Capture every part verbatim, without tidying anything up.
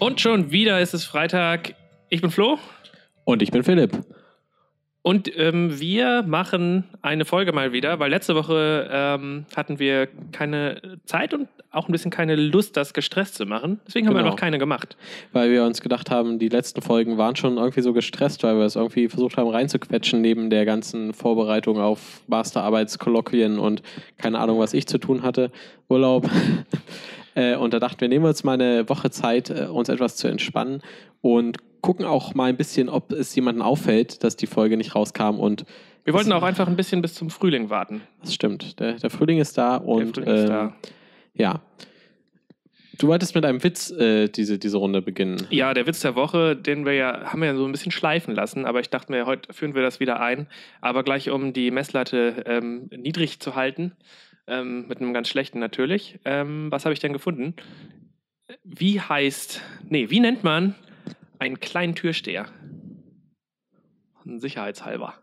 Und schon wieder ist es Freitag. Ich bin Flo. Und ich bin Philipp. Und ähm, wir machen eine Folge mal wieder, weil letzte Woche ähm, hatten wir keine Zeit und auch ein bisschen keine Lust, das gestresst zu machen. Deswegen haben Genau. wir einfach keine gemacht. Weil wir uns gedacht haben, die letzten Folgen waren schon irgendwie so gestresst, weil wir es irgendwie versucht haben reinzuquetschen neben der ganzen Vorbereitung auf Masterarbeitskolloquien und keine Ahnung, was ich zu tun hatte, Urlaub. äh, und da dachten wir, nehmen wir uns mal eine Woche Zeit, äh, uns etwas zu entspannen und gucken auch mal ein bisschen, ob es jemandem auffällt, dass die Folge nicht rauskam. Und wir wollten auch einfach ein bisschen bis zum Frühling warten. Das stimmt. Der, der Frühling ist da und der Frühling ist ähm, da. Ja. Du wolltest mit einem Witz äh, diese, diese Runde beginnen. Ja, der Witz der Woche, den wir ja, haben wir ja so ein bisschen schleifen lassen, aber ich dachte mir, heute führen wir das wieder ein. Aber gleich, um die Messlatte ähm, niedrig zu halten, ähm, mit einem ganz schlechten natürlich. Ähm, was habe ich denn gefunden? Wie heißt, nee, wie nennt man einen kleinen Türsteher? Sicherheitshalber.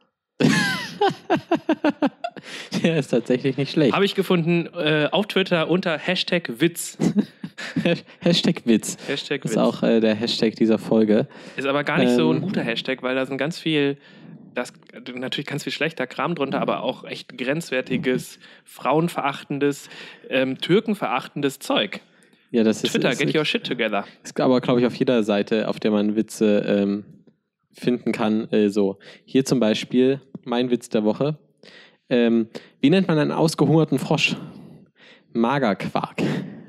Der ist tatsächlich nicht schlecht. Habe ich gefunden äh, auf Twitter unter Hashtag Witz. Hashtag Witz. Hashtag das Witz. ist auch äh, der Hashtag dieser Folge. Ist aber gar nicht ähm, so ein guter Hashtag, weil da sind ganz viel, das natürlich ganz viel schlechter Kram drunter, aber auch echt grenzwertiges, frauenverachtendes, ähm, türkenverachtendes Zeug. Ja, das ist, Twitter, ist, get your shit together. Ist aber, glaube ich, auf jeder Seite, auf der man Witze ähm, finden kann. Äh, so. Hier zum Beispiel mein Witz der Woche. Ähm, wie nennt man einen ausgehungerten Frosch? Magerquark.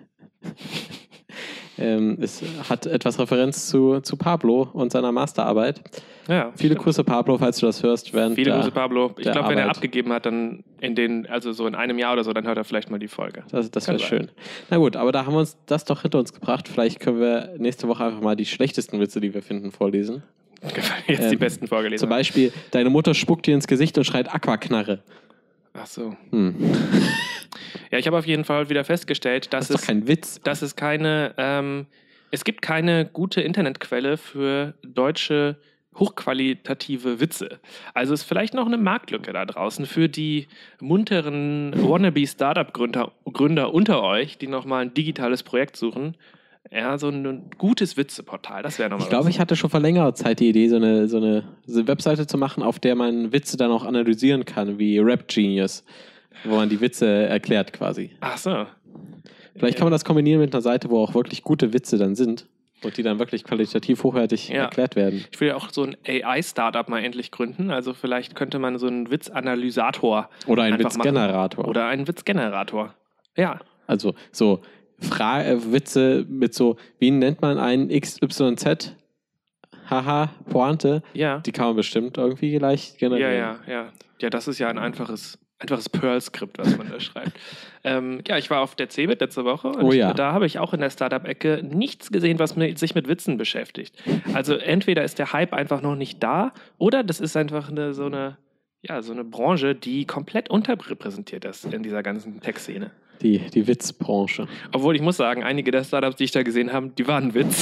ähm, es hat etwas Referenz zu, zu Pablo und seiner Masterarbeit. Ja, Viele stimmt. Grüße, Pablo, falls du das hörst. Während Viele der, Grüße, Pablo. Ich glaube, wenn er Arbeit. abgegeben hat, dann in den, also so in einem Jahr oder so, dann hört er vielleicht mal die Folge. Das, das Kann wäre sein. schön. Na gut, aber da haben wir uns das doch hinter uns gebracht. Vielleicht können wir nächste Woche einfach mal die schlechtesten Witze, die wir finden, vorlesen. Jetzt Ähm, die besten vorgelesen. Zum Beispiel, deine Mutter spuckt dir ins Gesicht und schreit Aquaknarre. Ach so. Hm. Ja, ich habe auf jeden Fall wieder festgestellt, dass Das ist doch es, kein Witz. dass es keine, ähm, es gibt keine gute Internetquelle für deutsche hochqualitative Witze. Also ist vielleicht noch eine Marktlücke da draußen für die munteren Wannabe-Startup-Gründer Gründer unter euch, die nochmal ein digitales Projekt suchen. Ja, so ein gutes Witzeportal, das wäre nochmal Ich glaube, ich hatte schon vor längerer Zeit die Idee, so eine, so, eine, so eine Webseite zu machen, auf der man Witze dann auch analysieren kann, wie Rap Genius, wo man die Witze erklärt quasi. Ach so. Vielleicht kann man das kombinieren mit einer Seite, wo auch wirklich gute Witze dann sind und die dann wirklich qualitativ hochwertig Ja. erklärt werden. Ich will ja auch so ein A I-Startup mal endlich gründen. Also vielleicht könnte man so einen Witzanalysator Oder einen einfach machen. Witzgenerator. Oder einen Witzgenerator. Ja. Also so Fra äh, Witze mit so, wie nennt man einen X Y Z? Haha, Pointe. Ja. Die kann man bestimmt irgendwie leicht generieren. Ja, ja, ja. Ja, das ist ja ein einfaches, einfaches Perl-Skript, was man da schreibt. Ähm, ja, ich war auf der Cebit letzte Woche und Oh ja. da habe ich auch in der Startup-Ecke nichts gesehen, was mit, sich mit Witzen beschäftigt. Also entweder ist der Hype einfach noch nicht da oder das ist einfach eine, so eine, ja, so eine Branche, die komplett unterrepräsentiert ist in dieser ganzen Tech-Szene. Die, die Witzbranche. Obwohl ich muss sagen, einige der Startups, die ich da gesehen habe, die waren ein Witz.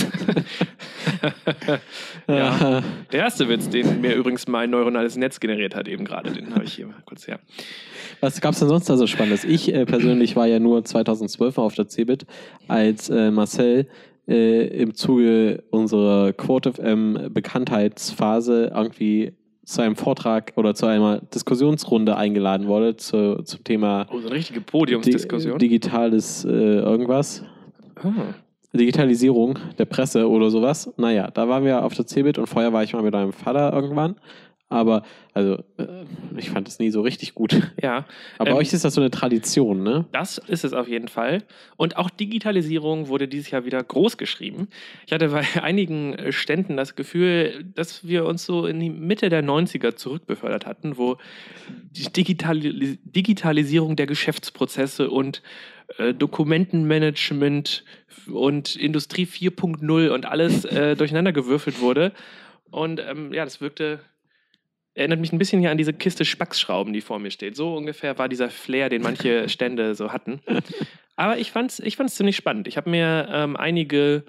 ja. Der erste Witz, den mir übrigens mein neuronales Netz generiert hat, eben gerade, den habe ich hier mal kurz her. Was gab es denn sonst da so Spannendes? Ich äh, persönlich war ja nur zweitausendzwölf auf der Cebit, als äh, Marcel äh, im Zuge unserer Quote F M Bekanntheitsphase irgendwie zu einem Vortrag oder zu einer Diskussionsrunde eingeladen wurde zu, zum Thema Oh, so eine richtige Podiumsdiskussion. Di- digitales äh, irgendwas. Ah. Digitalisierung der Presse oder sowas. Naja, da waren wir auf der Cebit und vorher war ich mal mit meinem Vater irgendwann. Aber, also, äh, ich fand es nie so richtig gut. Ja. Aber ähm, bei euch ist das so eine Tradition, ne? Das ist es auf jeden Fall. Und auch Digitalisierung wurde dieses Jahr wieder groß geschrieben. Ich hatte bei einigen Ständen das Gefühl, dass wir uns so in die Mitte der neunziger zurückbefördert hatten, wo die Digitali- Digitalisierung der Geschäftsprozesse und äh, Dokumentenmanagement und Industrie vier Punkt null und alles äh, durcheinandergewürfelt wurde. Und ähm, ja, das wirkte... Erinnert mich ein bisschen hier an diese Kiste Spacksschrauben, die vor mir steht. So ungefähr war dieser Flair, den manche Stände so hatten. Aber ich fand's, ich fand's ziemlich spannend. Ich habe mir ähm, einige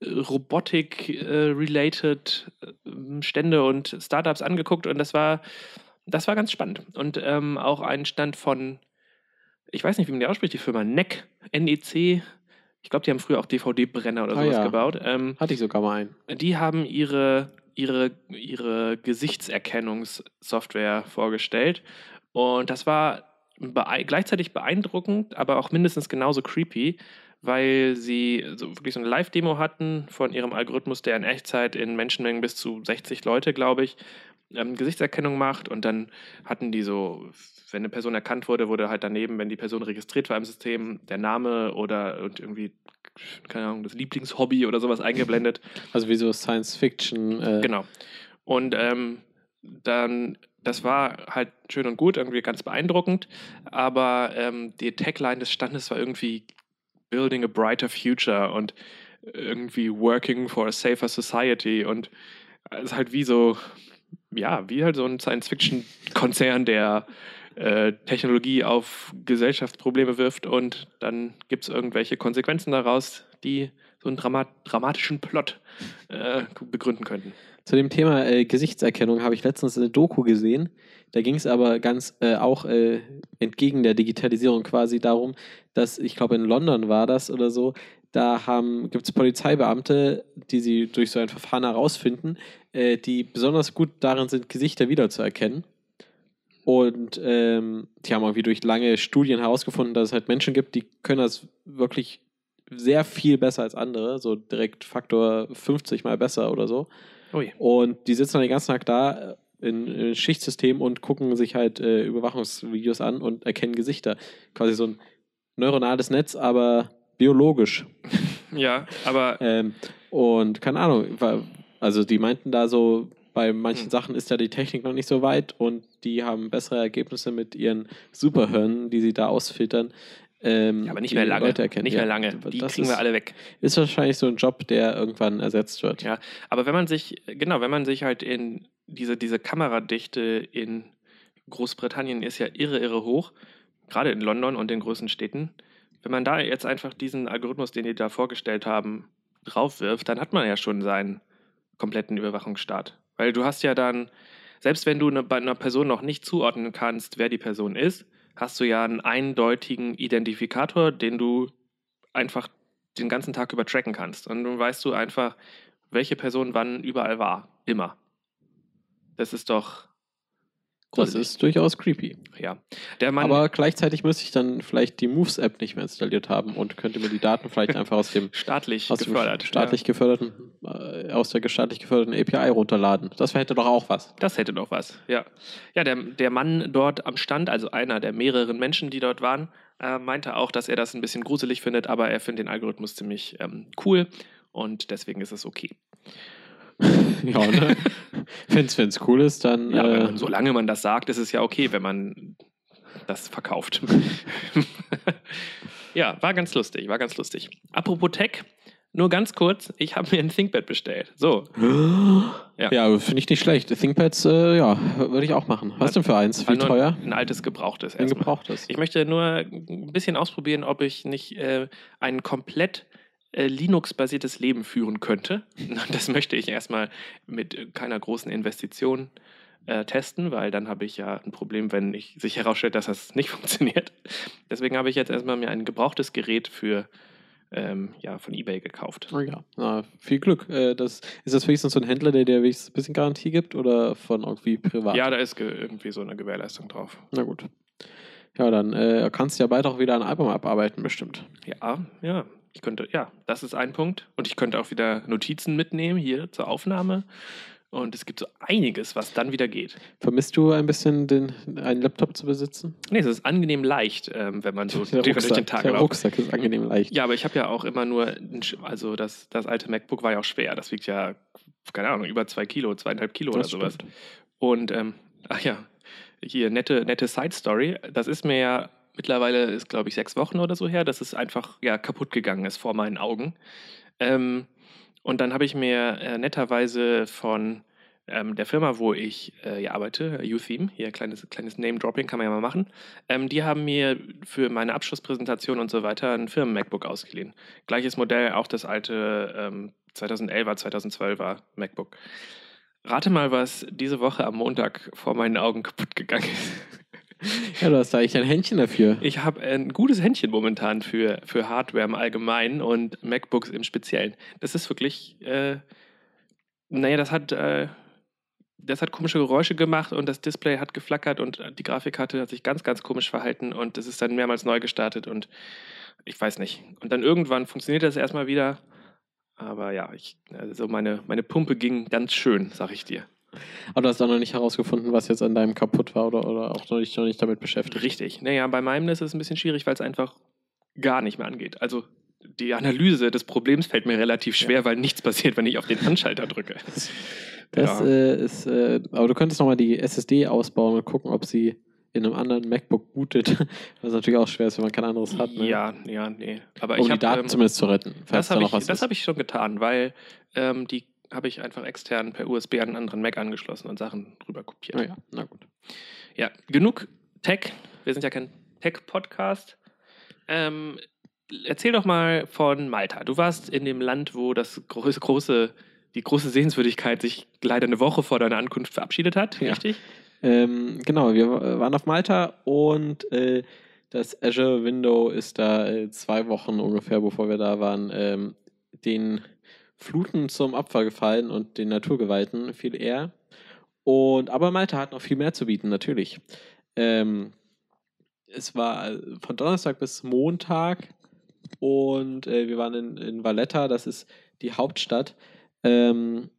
Robotik-related äh, Stände und Startups angeguckt und das war, das war ganz spannend. Und ähm, auch ein Stand von, ich weiß nicht, wie man die ausspricht, die Firma N E C, N E C, ich glaube, die haben früher auch D V D-Brenner oder Ah, sowas ja. gebaut. Ähm, Hatte ich sogar mal einen. die haben ihre, ihre, ihre Gesichtserkennungssoftware vorgestellt. Und das war bee- gleichzeitig beeindruckend, aber auch mindestens genauso creepy, weil sie so wirklich so eine Live-Demo hatten von ihrem Algorithmus, der in Echtzeit in Menschenmengen bis zu sechzig Leute, glaube ich, ähm, Gesichtserkennung macht. Und dann hatten die so, wenn eine Person erkannt wurde, wurde halt daneben, wenn die Person registriert war im System, der Name oder und irgendwie, keine Ahnung, das Lieblingshobby oder sowas eingeblendet. Also wie so Science-Fiction. Äh, Genau. Und ähm, dann, das war halt schön und gut, irgendwie ganz beeindruckend, aber ähm, die Tagline des Standes war irgendwie Building a brighter future und irgendwie Working for a safer society und es ist halt wie so, ja, wie halt so ein Science-Fiction-Konzern, der äh, Technologie auf Gesellschaftsprobleme wirft und dann gibt es irgendwelche Konsequenzen daraus, die so einen Dramat dramatischen Plot äh, begründen könnten. Zu dem Thema äh, Gesichtserkennung habe ich letztens eine Doku gesehen. Da ging es aber ganz äh, auch äh, entgegen der Digitalisierung quasi darum, dass, ich glaube in London war das oder so, da gibt es Polizeibeamte, die sie durch so ein Verfahren herausfinden, äh, die besonders gut darin sind, Gesichter wiederzuerkennen. Und ähm, die haben irgendwie durch lange Studien herausgefunden, dass es halt Menschen gibt, die können das wirklich sehr viel besser als andere, so direkt Faktor fünfzig mal besser oder so. Ui. Und die sitzen dann den ganzen Tag da in, in Schichtsystem und gucken sich halt äh, Überwachungsvideos an und erkennen Gesichter. Quasi so ein neuronales Netz, aber biologisch. Ja, aber Ähm, und keine Ahnung, war, also die meinten da so, bei manchen Hm. Sachen ist ja die Technik noch nicht so weit und die haben bessere Ergebnisse mit ihren Superhirnen, die sie da ausfiltern. Ähm, ja, aber nicht die mehr lange. Leute erkennen. Nicht Ja, mehr lange. Die das kriegen ist, wir alle weg. ist wahrscheinlich so ein Job, der irgendwann ersetzt wird. Ja, aber wenn man sich, genau, wenn man sich halt in diese, diese Kameradichte in Großbritannien ist ja irre, irre hoch, gerade in London und den größten Städten. Wenn man da jetzt einfach diesen Algorithmus, den die da vorgestellt haben, draufwirft, dann hat man ja schon seinen kompletten Überwachungsstaat. Weil du hast ja dann, selbst wenn du eine, bei einer Person noch nicht zuordnen kannst, wer die Person ist, hast du ja einen eindeutigen Identifikator, den du einfach den ganzen Tag über tracken kannst. Und dann weißt du einfach, welche Person wann überall war. Immer. Das ist doch Das gruselig. ist durchaus creepy. Ja. Der Mann, Aber gleichzeitig müsste ich dann vielleicht die Moves-App nicht mehr installiert haben und könnte mir die Daten vielleicht einfach aus dem, staatlich aus dem gefördert. staatlich geförderten, äh, aus der staatlich geförderten A P I runterladen. Das hätte doch auch was. Das hätte doch was, ja. Ja, der, der Mann dort am Stand, also einer der mehreren Menschen, die dort waren, äh, meinte auch, dass er das ein bisschen gruselig findet, aber er findet den Algorithmus ziemlich ähm, cool und deswegen ist es okay. Ja, ne? Wenn es cool ist, dann. Ja, wenn äh, man, solange man das sagt, ist es ja okay, wenn man das verkauft. Ja, war ganz lustig, war ganz lustig. Apropos Tech, nur ganz kurz, ich habe mir ein ThinkPad bestellt. So. Ja, ja finde ich nicht schlecht. ThinkPads, äh, ja, würde ich auch machen. Was denn für eins? Wie nur teuer? Ein altes Gebrauchtes Ein erstmal. gebrauchtes. Ich möchte nur ein bisschen ausprobieren, ob ich nicht äh, ein komplett äh, Linux-basiertes Leben führen könnte. Das möchte ich erstmal mit äh, keiner großen Investition äh, testen, weil dann habe ich ja ein Problem, wenn ich, sich herausstellt, dass das nicht funktioniert. Deswegen habe ich jetzt erstmal mir ein gebrauchtes Gerät für ähm, ja, von eBay gekauft. Oh ja, na, viel Glück. Äh, das, ist das wenigstens so ein Händler, der dir wenigstens ein bisschen Garantie gibt oder von irgendwie privat? Ja, da ist ge- irgendwie so eine Gewährleistung drauf. Na gut. Ja, dann äh, kannst du ja bald auch wieder ein Album abarbeiten, bestimmt. Ja, ja. Ich könnte, ja, das ist ein Punkt. Und ich könnte auch wieder Notizen mitnehmen hier zur Aufnahme. Und es gibt so einiges, was dann wieder geht. Vermisst du ein bisschen, den, einen Laptop zu besitzen? Nee, es ist angenehm leicht, ähm, wenn man so Der durch Rucksack, den Tag der läuft. Rucksack ist angenehm leicht. Ja, aber ich habe ja auch immer nur, ein Sch- also das, das alte MacBook war ja auch schwer. Das wiegt ja, keine Ahnung, über zwei Kilo, zweieinhalb Kilo oder Das sowas. stimmt. Und, ähm, ach ja, hier, nette, nette Side-Story. Das ist mir ja mittlerweile, ist glaube ich sechs Wochen oder so her, dass es einfach ja, kaputt gegangen ist vor meinen Augen. Ähm, und dann habe ich mir äh, netterweise von ähm, der Firma, wo ich äh, ja, arbeite, UTheme, hier kleines, kleines Name-Dropping kann man ja mal machen, ähm, die haben mir für meine Abschlusspräsentation und so weiter ein Firmen-MacBook ausgeliehen. Gleiches Modell, auch das alte ähm, zweitausendelfer, zweitausendzwölfer MacBook. Rate mal, was diese Woche am Montag vor meinen Augen kaputt gegangen ist. Ja, du hast da eigentlich ein Händchen dafür. Ich habe ein gutes Händchen momentan für, für Hardware im Allgemeinen und MacBooks im Speziellen. Das ist wirklich, äh, naja, das hat, äh, das hat komische Geräusche gemacht und das Display hat geflackert und die Grafikkarte hat sich ganz, ganz komisch verhalten und es ist dann mehrmals neu gestartet und ich weiß nicht. Und dann irgendwann funktioniert das erstmal wieder. Aber ja, ich, also meine, meine Pumpe ging ganz schön, sag ich dir. Aber du hast auch noch nicht herausgefunden, was jetzt an deinem kaputt war oder, oder auch noch nicht, noch nicht damit beschäftigt. Richtig. Naja, bei meinem ist es ein bisschen schwierig, weil es einfach gar nicht mehr angeht. Also die Analyse des Problems fällt mir relativ schwer, ja. weil nichts passiert, wenn ich auf den Anschalter drücke. Das ja. äh, ist, äh, aber du könntest nochmal die S S D ausbauen und gucken, ob sie in einem anderen MacBook bootet. Was natürlich auch schwer ist, wenn man kein anderes hat. Ne? Ja, ja, nee. Aber um ich die hab, Daten ähm, zumindest zu retten. Das habe ich, hab ich schon getan, weil ähm, die habe ich einfach extern per U S B an einen anderen Mac angeschlossen und Sachen drüber kopiert. Oh ja, na gut. Ja, genug Tech. Wir sind ja kein Tech-Podcast. Ähm, erzähl doch mal von Malta. Du warst in dem Land, wo das große, große, die große Sehenswürdigkeit sich leider eine Woche vor deiner Ankunft verabschiedet hat, ja. richtig? Ähm, genau, wir waren auf Malta und äh, das Azure Window ist da äh, zwei Wochen ungefähr, bevor wir da waren, ähm, den Fluten zum Opfer gefallen und den Naturgewalten viel eher. Und, aber Malta hat noch viel mehr zu bieten, natürlich. Ähm, es war von Donnerstag bis Montag und äh, wir waren in, in Valletta, das ist die Hauptstadt. Ähm,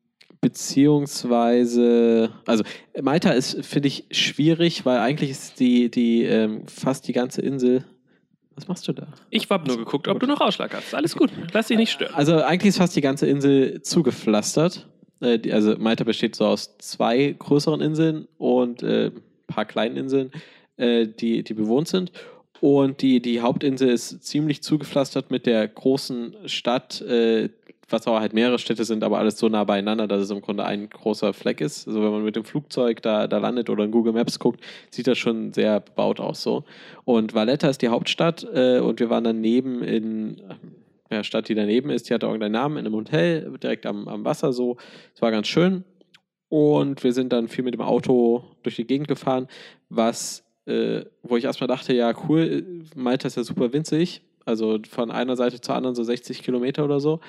beziehungsweise, also Malta ist, finde ich, schwierig, weil eigentlich ist die, die ähm, fast die ganze Insel. Was machst du da? Ich habe nur geguckt, ob du noch Ausschlag hast. Alles gut, lass dich nicht stören. Also eigentlich ist fast die ganze Insel zugepflastert. Äh, die, also Malta besteht so aus zwei größeren Inseln und äh, ein paar kleinen Inseln, äh, die, die bewohnt sind. Und die, die Hauptinsel ist ziemlich zugepflastert mit der großen Stadt, äh, was auch halt mehrere Städte sind, aber alles so nah beieinander, dass es im Grunde ein großer Fleck ist. Also wenn man mit dem Flugzeug da, da landet oder in Google Maps guckt, sieht das schon sehr bebaut aus so. Und Valletta ist die Hauptstadt äh, und wir waren daneben in der Stadt, die daneben ist, die hatte irgendeinen Namen, in einem Hotel, direkt am, am Wasser so. Es war ganz schön. Und wir sind dann viel mit dem Auto durch die Gegend gefahren, was, äh, wo ich erstmal dachte, ja cool, Malta ist ja super winzig, also von einer Seite zur anderen so sechzig Kilometer oder so.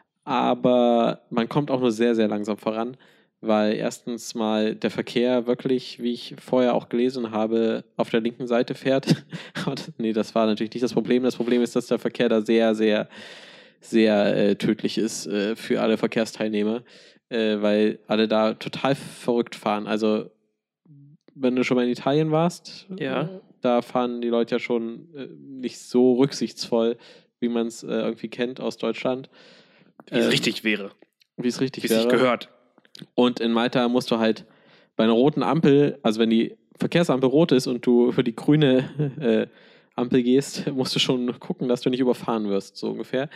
Aber man kommt auch nur sehr, sehr langsam voran, weil erstens mal der Verkehr wirklich, wie ich vorher auch gelesen habe, auf der linken Seite fährt. Und, nee, das war natürlich nicht das Problem. Das Problem ist, dass der Verkehr da sehr, sehr, sehr äh, tödlich ist äh, für alle Verkehrsteilnehmer, äh, weil alle da total verrückt fahren. Also, wenn du schon mal in Italien warst, ja. äh, da fahren die Leute ja schon äh, nicht so rücksichtsvoll, wie man es äh, irgendwie kennt aus Deutschland. Wie es ähm, richtig wäre. Wie es richtig wie wäre. Wie es sich gehört. Und in Malta musst du halt bei einer roten Ampel, also wenn die Verkehrsampel rot ist und du für die grüne äh, Ampel gehst, musst du schon gucken, dass du nicht überfahren wirst, so ungefähr.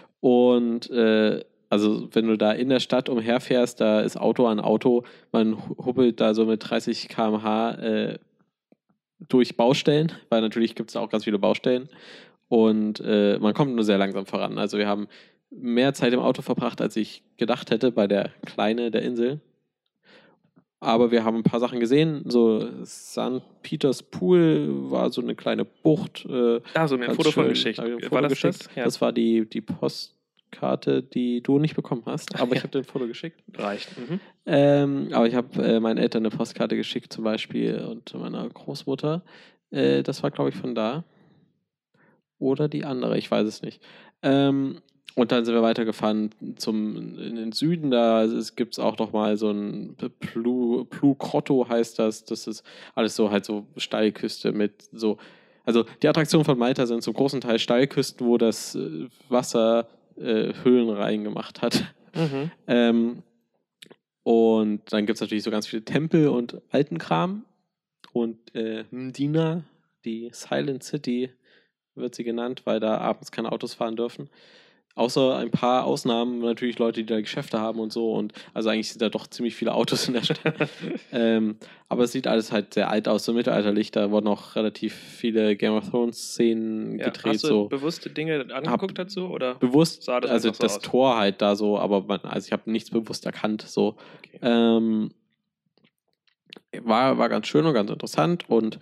Und äh, also wenn du da in der Stadt umherfährst, da ist Auto an Auto, man hubbelt da so mit dreißig Kilometer pro Stunde äh, durch Baustellen, weil natürlich gibt es auch ganz viele Baustellen. Und äh, man kommt nur sehr langsam voran. Also wir haben mehr Zeit im Auto verbracht, als ich gedacht hätte bei der Kleine der Insel. Aber wir haben ein paar Sachen gesehen. So Sankt Peters Pool war so eine kleine Bucht. Äh, ah, so ein Foto von geschickt. War das das? Ja. Das war die, die Postkarte, die du nicht bekommen hast. Aber ich habe dir ein Foto geschickt. Reicht. Mhm. Ähm, aber ich habe äh, meinen Eltern eine Postkarte geschickt zum Beispiel und meiner Großmutter. Äh, das war, glaube ich, von da. Oder die andere, ich weiß es nicht. Ähm, Und dann sind wir weitergefahren zum, in den Süden, da gibt es auch noch mal so ein Plu, Plu Grotto heißt das, das ist alles so halt so Steilküste mit so, also die Attraktionen von Malta sind zum großen Teil Steilküsten, wo das Wasser äh, Höhlen reingemacht hat. Mhm. Ähm, und dann gibt es natürlich so ganz viele Tempel und alten Kram und äh, Mdina, die Silent City wird sie genannt, weil da abends keine Autos fahren dürfen. Außer ein paar Ausnahmen, natürlich Leute, die da Geschäfte haben und so. Und also eigentlich sind da doch ziemlich viele Autos in der Stadt. ähm, aber es sieht alles halt sehr alt aus, so mittelalterlich. Da wurden auch relativ viele Game of Thrones-Szenen ja, gedreht. Hast du so. bewusste Dinge angeguckt dazu? Oder bewusst, sah das also so das aus? Tor halt da so, aber man, also ich habe nichts bewusst erkannt. So. Okay. Ähm, war, war ganz schön und ganz interessant. Und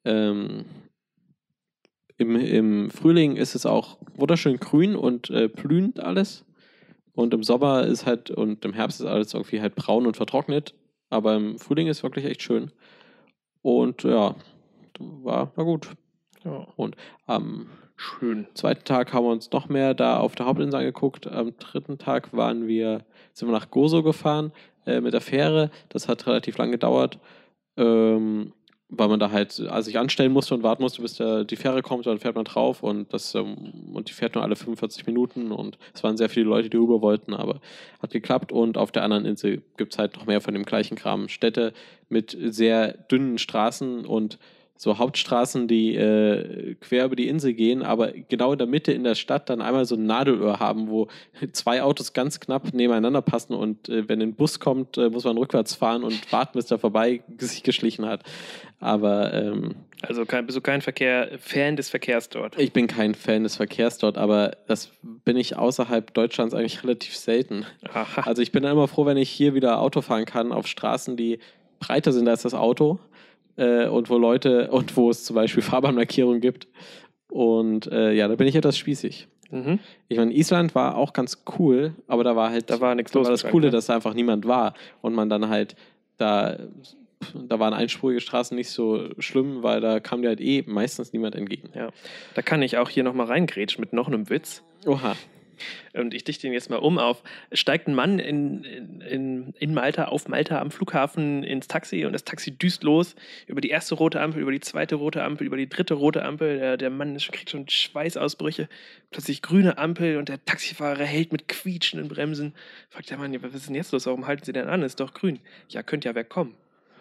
Ähm, im, Im Frühling ist es auch wunderschön grün und äh, blühend alles. Und im Sommer ist halt, und im Herbst ist alles irgendwie halt braun und vertrocknet. Aber im Frühling ist wirklich echt schön. Und ja, war, war gut. Ja. Und am Schön. zweiten Tag haben wir uns noch mehr da auf der Hauptinsel angeguckt. Am dritten Tag waren wir, sind wir nach Gozo gefahren äh, mit der Fähre. Das hat relativ lang gedauert, ähm, weil man da halt also sich anstellen musste und warten musste, bis der, die Fähre kommt. Dann fährt man drauf und, das, ähm, und die fährt nur alle fünfundvierzig Minuten. Und es waren sehr viele Leute, die rüber wollten, aber hat geklappt. Und auf der anderen Insel gibt es halt noch mehr von dem gleichen Kram. Städte mit sehr dünnen Straßen und so Hauptstraßen, die äh, quer über die Insel gehen, aber genau in der Mitte in der Stadt dann einmal so ein Nadelöhr haben, wo zwei Autos ganz knapp nebeneinander passen und äh, wenn ein Bus kommt, äh, muss man rückwärts fahren und warten, bis der vorbei sich geschlichen hat. Aber ähm, Also kein, bist du kein Verkehr, Fan des Verkehrs dort? Ich bin kein Fan des Verkehrs dort, aber das bin ich außerhalb Deutschlands eigentlich relativ selten. Aha. Also ich bin dann immer froh, wenn ich hier wieder Auto fahren kann auf Straßen, die breiter sind als das Auto. Äh, und wo Leute, und wo es zum Beispiel Fahrbahnmarkierungen gibt. Und äh, ja, da bin ich etwas spießig. Mhm. Ich meine, Island war auch ganz cool, aber da war halt, da war nichts da los. war das Coole, dass da einfach niemand war. Und man dann halt, da, da waren einspurige Straßen nicht so schlimm, weil da kam dir halt eh meistens niemand entgegen. Ja, da kann ich auch hier nochmal reingrätschen mit noch einem Witz. Oha. Und ich dichte ihn jetzt mal um auf, steigt ein Mann in, in, in Malta, auf Malta am Flughafen ins Taxi und das Taxi düst los über die erste rote Ampel, über die zweite rote Ampel, über die dritte rote Ampel. Der, der Mann ist, kriegt schon Schweißausbrüche. Plötzlich grüne Ampel und der Taxifahrer hält mit quietschenden Bremsen. Fragt der Mann, ja, was ist denn jetzt los? Warum halten Sie denn an? Ist doch grün. Ja, könnte ja wer kommen.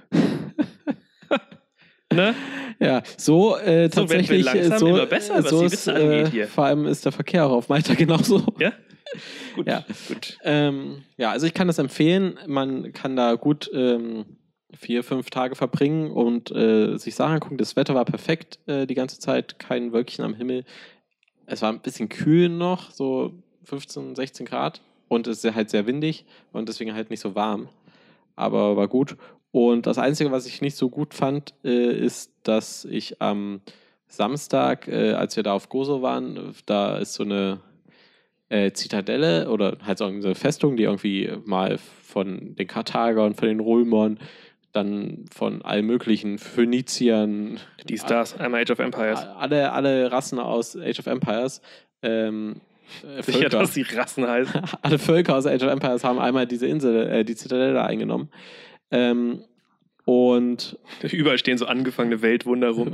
Ne? Ja, so äh, So werden tatsächlich wir langsam so, immer besser, was so die ist, Witze angeht hier. Äh, vor allem ist der Verkehr auch auf Malta genauso. Ja? Gut. Ja, gut. Ähm, ja, also ich kann das empfehlen. Man kann da gut ähm, vier, fünf Tage verbringen und äh, sich Sachen angucken. Das Wetter war perfekt äh, die ganze Zeit, kein Wölkchen am Himmel. Es war ein bisschen kühl noch, so fünfzehn, sechzehn Grad und es ist halt sehr windig und deswegen halt nicht so warm. Aber war gut. Und das Einzige, was ich nicht so gut fand, äh, ist, dass ich am Samstag, äh, als wir da auf Gozo waren, da ist so eine äh, Zitadelle oder halt so eine Festung, die irgendwie mal von den Karthagern, von den Römern, dann von allen möglichen Phöniziern, Die Stars, einmal Age of Empires. alle, alle Rassen aus Age of Empires, ähm, äh, Sicher, Völker. dass die Rassen heißen. Alle Völker aus Age of Empires haben einmal diese Insel, äh, die Zitadelle eingenommen. Ähm, und Überall stehen so angefangene Weltwunder rum.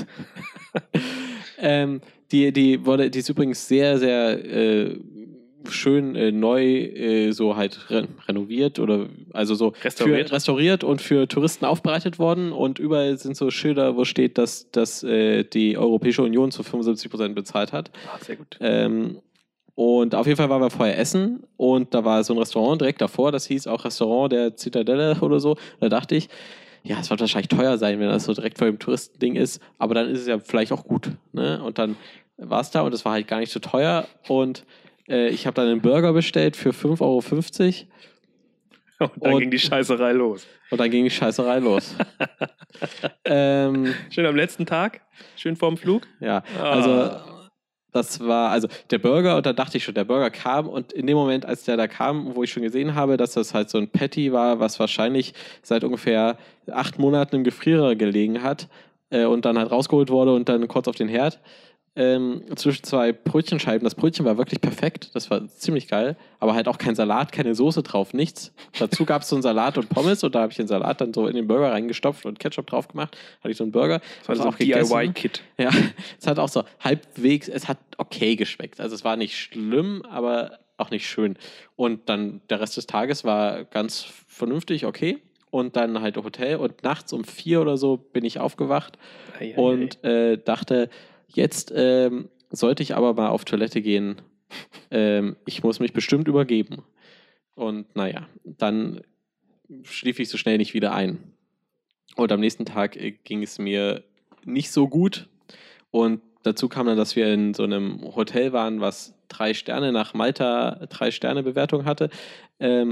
ähm, die, die, wurde, die ist übrigens sehr, sehr äh, schön äh, neu äh, so halt re- renoviert oder also so Restauriert. Für, restauriert und für Touristen aufbereitet worden und überall sind so Schilder, wo steht, dass, dass äh, die Europäische Union zu fünfundsiebzig Prozent bezahlt hat. Ah, sehr gut. Ähm, Und auf jeden Fall waren wir vorher essen und da war so ein Restaurant direkt davor, das hieß auch Restaurant der Zitadelle oder so. Da dachte ich, ja, es wird wahrscheinlich teuer sein, wenn das so direkt vor dem Touristending ist, aber dann ist es ja vielleicht auch gut. Ne? Und dann war es da und es war halt gar nicht so teuer und äh, ich habe dann einen Burger bestellt für fünf Euro fünfzig. Und dann Und- ging die Scheißerei los. Und dann ging die Scheißerei los. ähm, Schön am letzten Tag, schön vorm Flug. ja, Ah. also das war, also der Burger, und da dachte ich schon, der Burger kam und in dem Moment, als der da kam, wo ich schon gesehen habe, dass das halt so ein Patty war, was wahrscheinlich seit ungefähr acht Monaten im Gefrierer gelegen hat äh, und dann halt rausgeholt wurde und dann kurz auf den Herd, ähm, zwischen zwei Brötchenscheiben. Das Brötchen war wirklich perfekt, das war ziemlich geil, aber halt auch kein Salat, keine Soße drauf, nichts. Dazu gab es so einen Salat und Pommes und da habe ich den Salat dann so in den Burger reingestopft und Ketchup drauf gemacht, hatte ich so einen Burger. Das war so auch ein D I Y-Kit. Ja, es hat auch so halbwegs, es hat okay geschmeckt. Also es war nicht schlimm, aber auch nicht schön. Und dann der Rest des Tages war ganz vernünftig, okay. Und dann halt Hotel und nachts um vier oder so bin ich aufgewacht Ei, ei, und äh, dachte, jetzt ähm, sollte ich aber mal auf Toilette gehen. Ähm, ich muss mich bestimmt übergeben. Und naja, dann schlief ich so schnell nicht wieder ein. Und am nächsten Tag äh, ging es mir nicht so gut. Und dazu kam dann, dass wir in so einem Hotel waren, was drei Sterne nach Malta, drei Sterne Bewertung hatte. Ähm,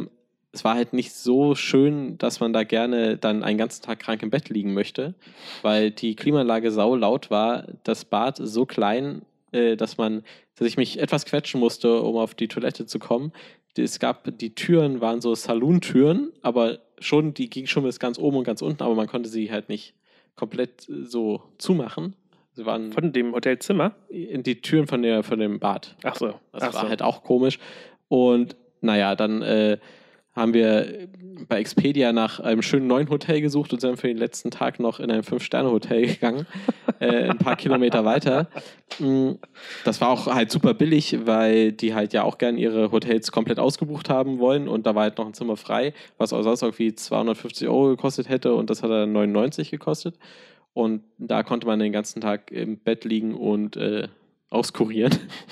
es war halt nicht so schön, dass man da gerne dann einen ganzen Tag krank im Bett liegen möchte, weil die Klimaanlage sau laut war, das Bad so klein, äh, dass man, dass ich mich etwas quetschen musste, um auf die Toilette zu kommen. Es gab, die Türen waren so Saloon-Türen, aber schon, die gingen schon bis ganz oben und ganz unten, aber man konnte sie halt nicht komplett so zumachen. Sie waren von dem Hotelzimmer? In die Türen von, der, von dem Bad. Ach so. Das Ach war so. halt auch komisch. Und naja, dann äh, haben wir bei Expedia nach einem schönen neuen Hotel gesucht und sind für den letzten Tag noch in ein Fünf-Sterne-Hotel gegangen, äh, ein paar Kilometer weiter. Das war auch halt super billig, weil die halt ja auch gern ihre Hotels komplett ausgebucht haben wollen und da war halt noch ein Zimmer frei, was auch sonst irgendwie zweihundertfünfzig Euro gekostet hätte und das hat dann neunundneunzig gekostet. Und da konnte man den ganzen Tag im Bett liegen und äh, auskurieren.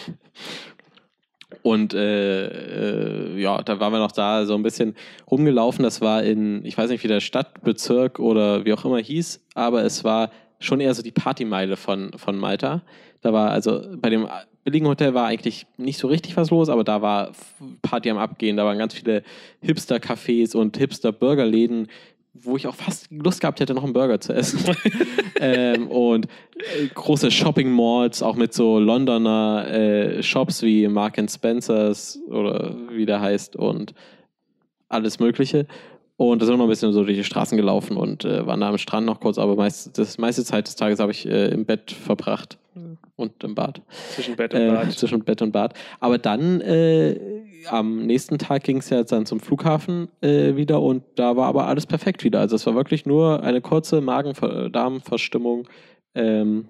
Und äh, äh, ja, da waren wir noch da so ein bisschen rumgelaufen. Das war in, ich weiß nicht, wie der Stadtbezirk oder wie auch immer hieß, aber es war schon eher so die Partymeile von, von Malta. Da war also bei dem billigen Hotel war eigentlich nicht so richtig was los, aber da war Party am Abgehen. Da waren ganz viele Hipster-Cafés und Hipster-Burgerläden, wo ich auch fast Lust gehabt hätte, noch einen Burger zu essen. ähm, und äh, große Shopping-Malls, auch mit so Londoner äh, Shops wie Marks and Spencers oder wie der heißt und alles Mögliche. Und da sind wir noch ein bisschen so durch die Straßen gelaufen und äh, waren da am Strand noch kurz, aber meist, das meiste Zeit des Tages habe ich äh, im Bett verbracht und im Bad. Zwischen Bett und Bad. Äh, zwischen Bett und Bad. Aber dann äh, am nächsten Tag ging es ja dann zum Flughafen äh, wieder und da war aber alles perfekt wieder. Also es war wirklich nur eine kurze Magen-Darm-Verstimmung ähm,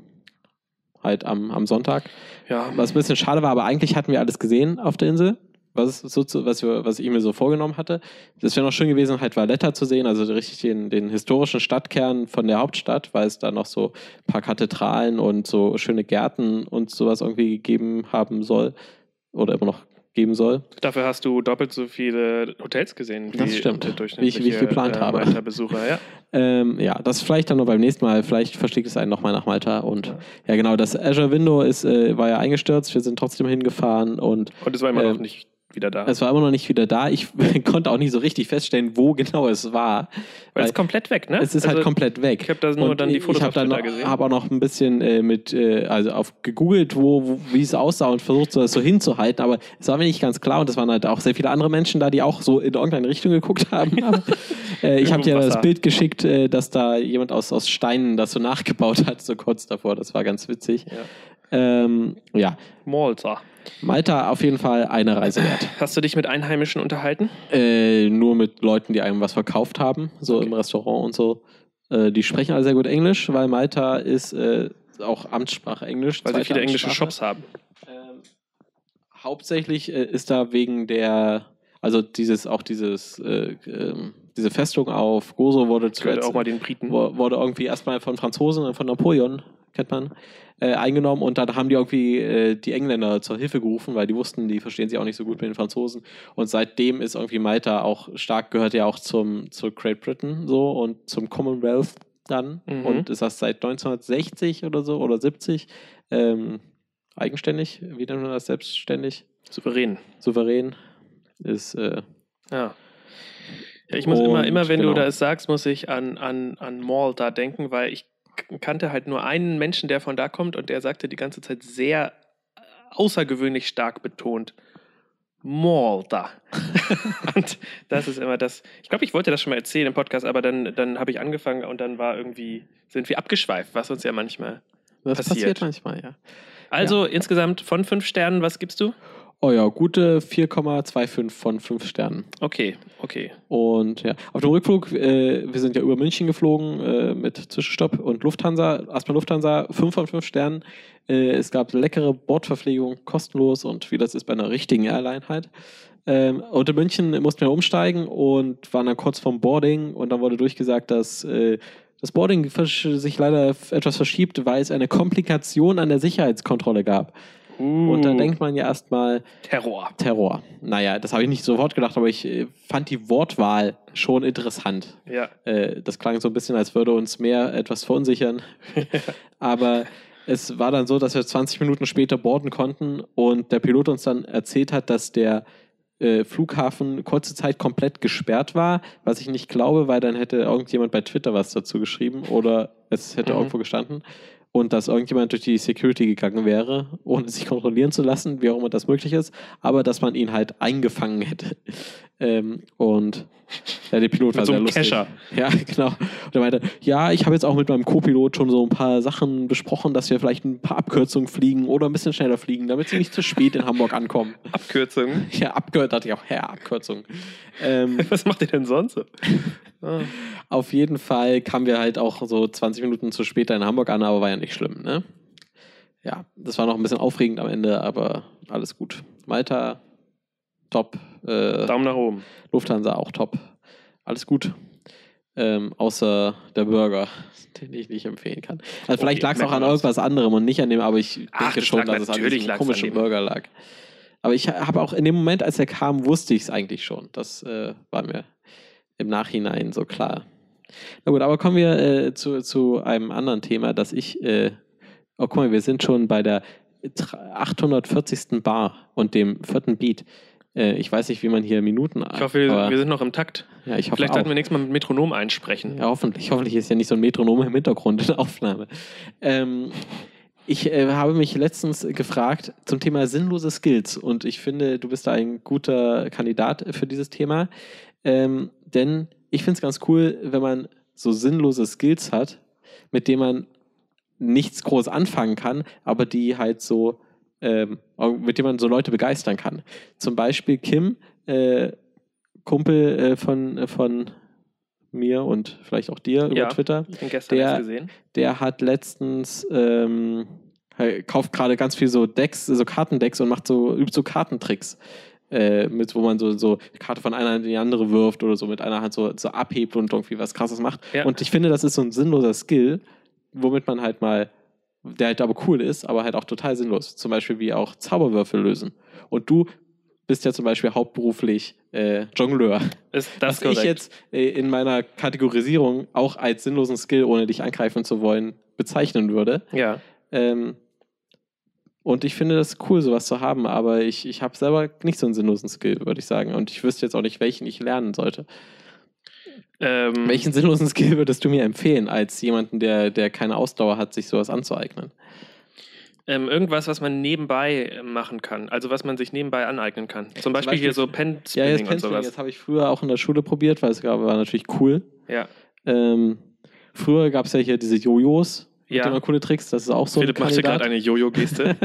halt am, am Sonntag. Ja. Was ein bisschen schade war, aber eigentlich hatten wir alles gesehen auf der Insel. Was, so, was, was ich mir so vorgenommen hatte. Es wäre noch schön gewesen, halt Valletta zu sehen, also richtig den, den historischen Stadtkern von der Hauptstadt, weil es da noch so ein paar Kathedralen und so schöne Gärten und sowas irgendwie gegeben haben soll oder immer noch geben soll. Dafür hast du doppelt so viele Hotels gesehen, wie das stimmt, wie ich, wie ich geplant äh, habe. Malta-Besucher, ja. Ähm, ja, das vielleicht dann noch beim nächsten Mal, vielleicht verschlägt es einen nochmal nach Malta und ja, ja genau, das Azure Window ist, äh, war ja eingestürzt, wir sind trotzdem hingefahren und und es war immer ähm, noch nicht wieder da. Es war immer noch nicht wieder da. Ich konnte auch nicht so richtig feststellen, wo genau es war. Weil es ist komplett weg, ne? Es ist also, halt komplett weg. Ich habe da nur und dann die Fotos ich auf Twitter noch, gesehen. Ich habe auch noch ein bisschen äh, mit, äh, also auf gegoogelt, wo, wo, wie es aussah und versucht, so, das so hinzuhalten. Aber es war mir nicht ganz klar und es waren halt auch sehr viele andere Menschen da, die auch so in irgendeine Richtung geguckt haben. Aber, äh, ich habe dir das Bild geschickt, äh, dass da jemand aus, aus Steinen das so nachgebaut hat, so kurz davor. Das war ganz witzig. Ja. Ähm, ja. Malta. Malta auf jeden Fall eine Reise wert. Hast du dich mit Einheimischen unterhalten? Äh, nur mit Leuten, die einem was verkauft haben, so okay. Im Restaurant und so. Äh, die sprechen alle sehr gut Englisch, weil Malta ist äh, auch Amtssprache Englisch. Weil sie viele englische Shops haben. Ähm, hauptsächlich äh, ist da wegen der, also dieses, auch dieses, äh, äh, diese Festung auf Gozo wurde zuletzt, auch mal den Briten. wurde irgendwie erstmal von Franzosen und von Napoleon, kennt man, Äh, eingenommen und dann haben die irgendwie äh, die Engländer zur Hilfe gerufen, weil die wussten, die verstehen sich auch nicht so gut mit den Franzosen und seitdem ist irgendwie Malta auch stark, gehört ja auch zum, zu Great Britain so und zum Commonwealth dann mhm. und ist das seit neunzehnhundertsechzig oder so oder siebzig ähm, eigenständig, wie nennt man das, selbstständig? Souverän. Souverän ist äh, ja. ja, ich muss und, immer, immer wenn genau. du das sagst, muss ich an, an, an Malta denken, weil ich kannte halt nur einen Menschen, der von da kommt und der sagte die ganze Zeit sehr außergewöhnlich stark betont Malta. Und das ist immer das, ich glaube, ich wollte das schon mal erzählen im Podcast, aber dann, dann habe ich angefangen und dann war irgendwie, sind wir abgeschweift, was uns ja manchmal das passiert. passiert manchmal, ja. Also ja. insgesamt von fünf Sternen, was gibst du? Oh ja, gute vier Komma fünfundzwanzig von fünf Sternen. Okay, okay. Und ja, auf dem Rückflug, äh, wir sind ja über München geflogen äh, mit Zwischenstopp und Lufthansa, erstmal Lufthansa, fünf von fünf Sternen. Äh, es gab leckere Bordverpflegung, kostenlos und wie das ist bei einer richtigen Airline halt. Ähm, und in München mussten wir umsteigen und waren dann kurz vorm Boarding und dann wurde durchgesagt, dass äh, das Boarding sich leider etwas verschiebt, weil es eine Komplikation an der Sicherheitskontrolle gab. Uh. Und da denkt man ja erstmal Terror. Terror. Naja, das habe ich nicht sofort gedacht, aber ich äh, fand die Wortwahl schon interessant. Ja. Äh, das klang so ein bisschen, als würde uns mehr etwas verunsichern. Aber es war dann so, dass wir zwanzig Minuten später boarden konnten und der Pilot uns dann erzählt hat, dass der äh, Flughafen kurze Zeit komplett gesperrt war, was ich nicht glaube, weil dann hätte irgendjemand bei Twitter was dazu geschrieben oder es hätte Mhm. irgendwo gestanden und dass irgendjemand durch die Security gegangen wäre, ohne sich kontrollieren zu lassen, wie auch immer das möglich ist, aber dass man ihn halt eingefangen hätte. Ähm, und ja, der Pilot Mit war so sehr einem lustig. Kescher. Ja, genau. Und er meinte, ja, ich habe jetzt auch mit meinem Co-Pilot schon so ein paar Sachen besprochen, dass wir vielleicht ein paar Abkürzungen fliegen oder ein bisschen schneller fliegen, damit sie nicht zu spät in Hamburg ankommen. Abkürzungen. Ja, Abkürzung, dachte ich auch, ja, Abkürzung. Ähm, Was macht ihr denn sonst so? Ah. auf jeden Fall kamen wir halt auch so zwanzig Minuten zu später in Hamburg an, aber war ja nicht schlimm, ne? Ja, das war noch ein bisschen aufregend am Ende, aber alles gut. Malta, top. Äh, Daumen nach oben. Lufthansa auch top. Alles gut. Ähm, außer der Burger, den ich nicht empfehlen kann. Also vielleicht Okay, lag es auch an McDonald's. irgendwas anderem und nicht an dem, aber ich Ach, denke das schon, lag dass es an natürlich diesem lag's an komischen dem. Burger lag. Aber ich habe auch in dem Moment, als er kam, wusste ich es eigentlich schon. Das äh, war mir im Nachhinein so klar. Na gut, aber kommen wir äh, zu, zu einem anderen Thema, dass ich, äh, oh guck mal, wir sind schon bei der achthundertvierzigsten Bar und dem vierten Beat. Äh, ich weiß nicht, wie man hier Minuten... Ich hoffe, wir, aber, wir sind noch im Takt. ja, ich hoffe Vielleicht auch. sollten wir nächstes Mal mit Metronom einsprechen. Ja, hoffentlich. Hoffentlich ist ja nicht so ein Metronom im Hintergrund in der Aufnahme. Ähm, ich äh, habe mich letztens gefragt zum Thema sinnlose Skills und ich finde, du bist da ein guter Kandidat für dieses Thema. Ähm, denn ich finde es ganz cool, wenn man so sinnlose Skills hat, mit denen man nichts groß anfangen kann, aber die halt so, ähm, mit denen man so Leute begeistern kann. Zum Beispiel Kim, äh, Kumpel äh, von, von mir und vielleicht auch dir über Ja, Twitter, ich habe gestern der- erst gesehen. der hat letztens, ähm, er kauft gerade ganz viel so Decks, so Kartendecks und macht so, übt so Kartentricks. Äh, mit, wo man so, so die Karte von einer Hand in die andere wirft oder so mit einer Hand so, so abhebt und irgendwie was Krasses macht. Ja. Und ich finde, das ist so ein sinnloser Skill, womit man halt mal, der halt aber cool ist, aber halt auch total sinnlos. Zum Beispiel wie auch Zauberwürfel lösen. Und du bist ja zum Beispiel hauptberuflich äh, Jongleur. Ist das Was korrekt? ich jetzt äh, in meiner Kategorisierung auch als sinnlosen Skill, ohne dich angreifen zu wollen, bezeichnen würde. Ja. Ähm, und ich finde das cool, sowas zu haben, aber ich, ich habe selber nicht so einen sinnlosen Skill, würde ich sagen. Und ich wüsste jetzt auch nicht, welchen ich lernen sollte. Ähm, Welchen sinnlosen Skill würdest du mir empfehlen, als jemanden, der, der keine Ausdauer hat, sich sowas anzueignen? ähm, irgendwas, was man nebenbei äh, machen kann. Also was man sich nebenbei aneignen kann. Zum Beispiel, Beispiel- hier so Ja, Pen-Spinning jetzt und Penciling, sowas. jetzt habe ich früher auch in der Schule probiert, weil es war natürlich cool. Ja. Ähm, früher gab es ja hier diese Jojos, mit Ja. denen man coole Tricks, das ist auch so Philipp ein macht hier Kandidat. gerade eine Jojo-Geste.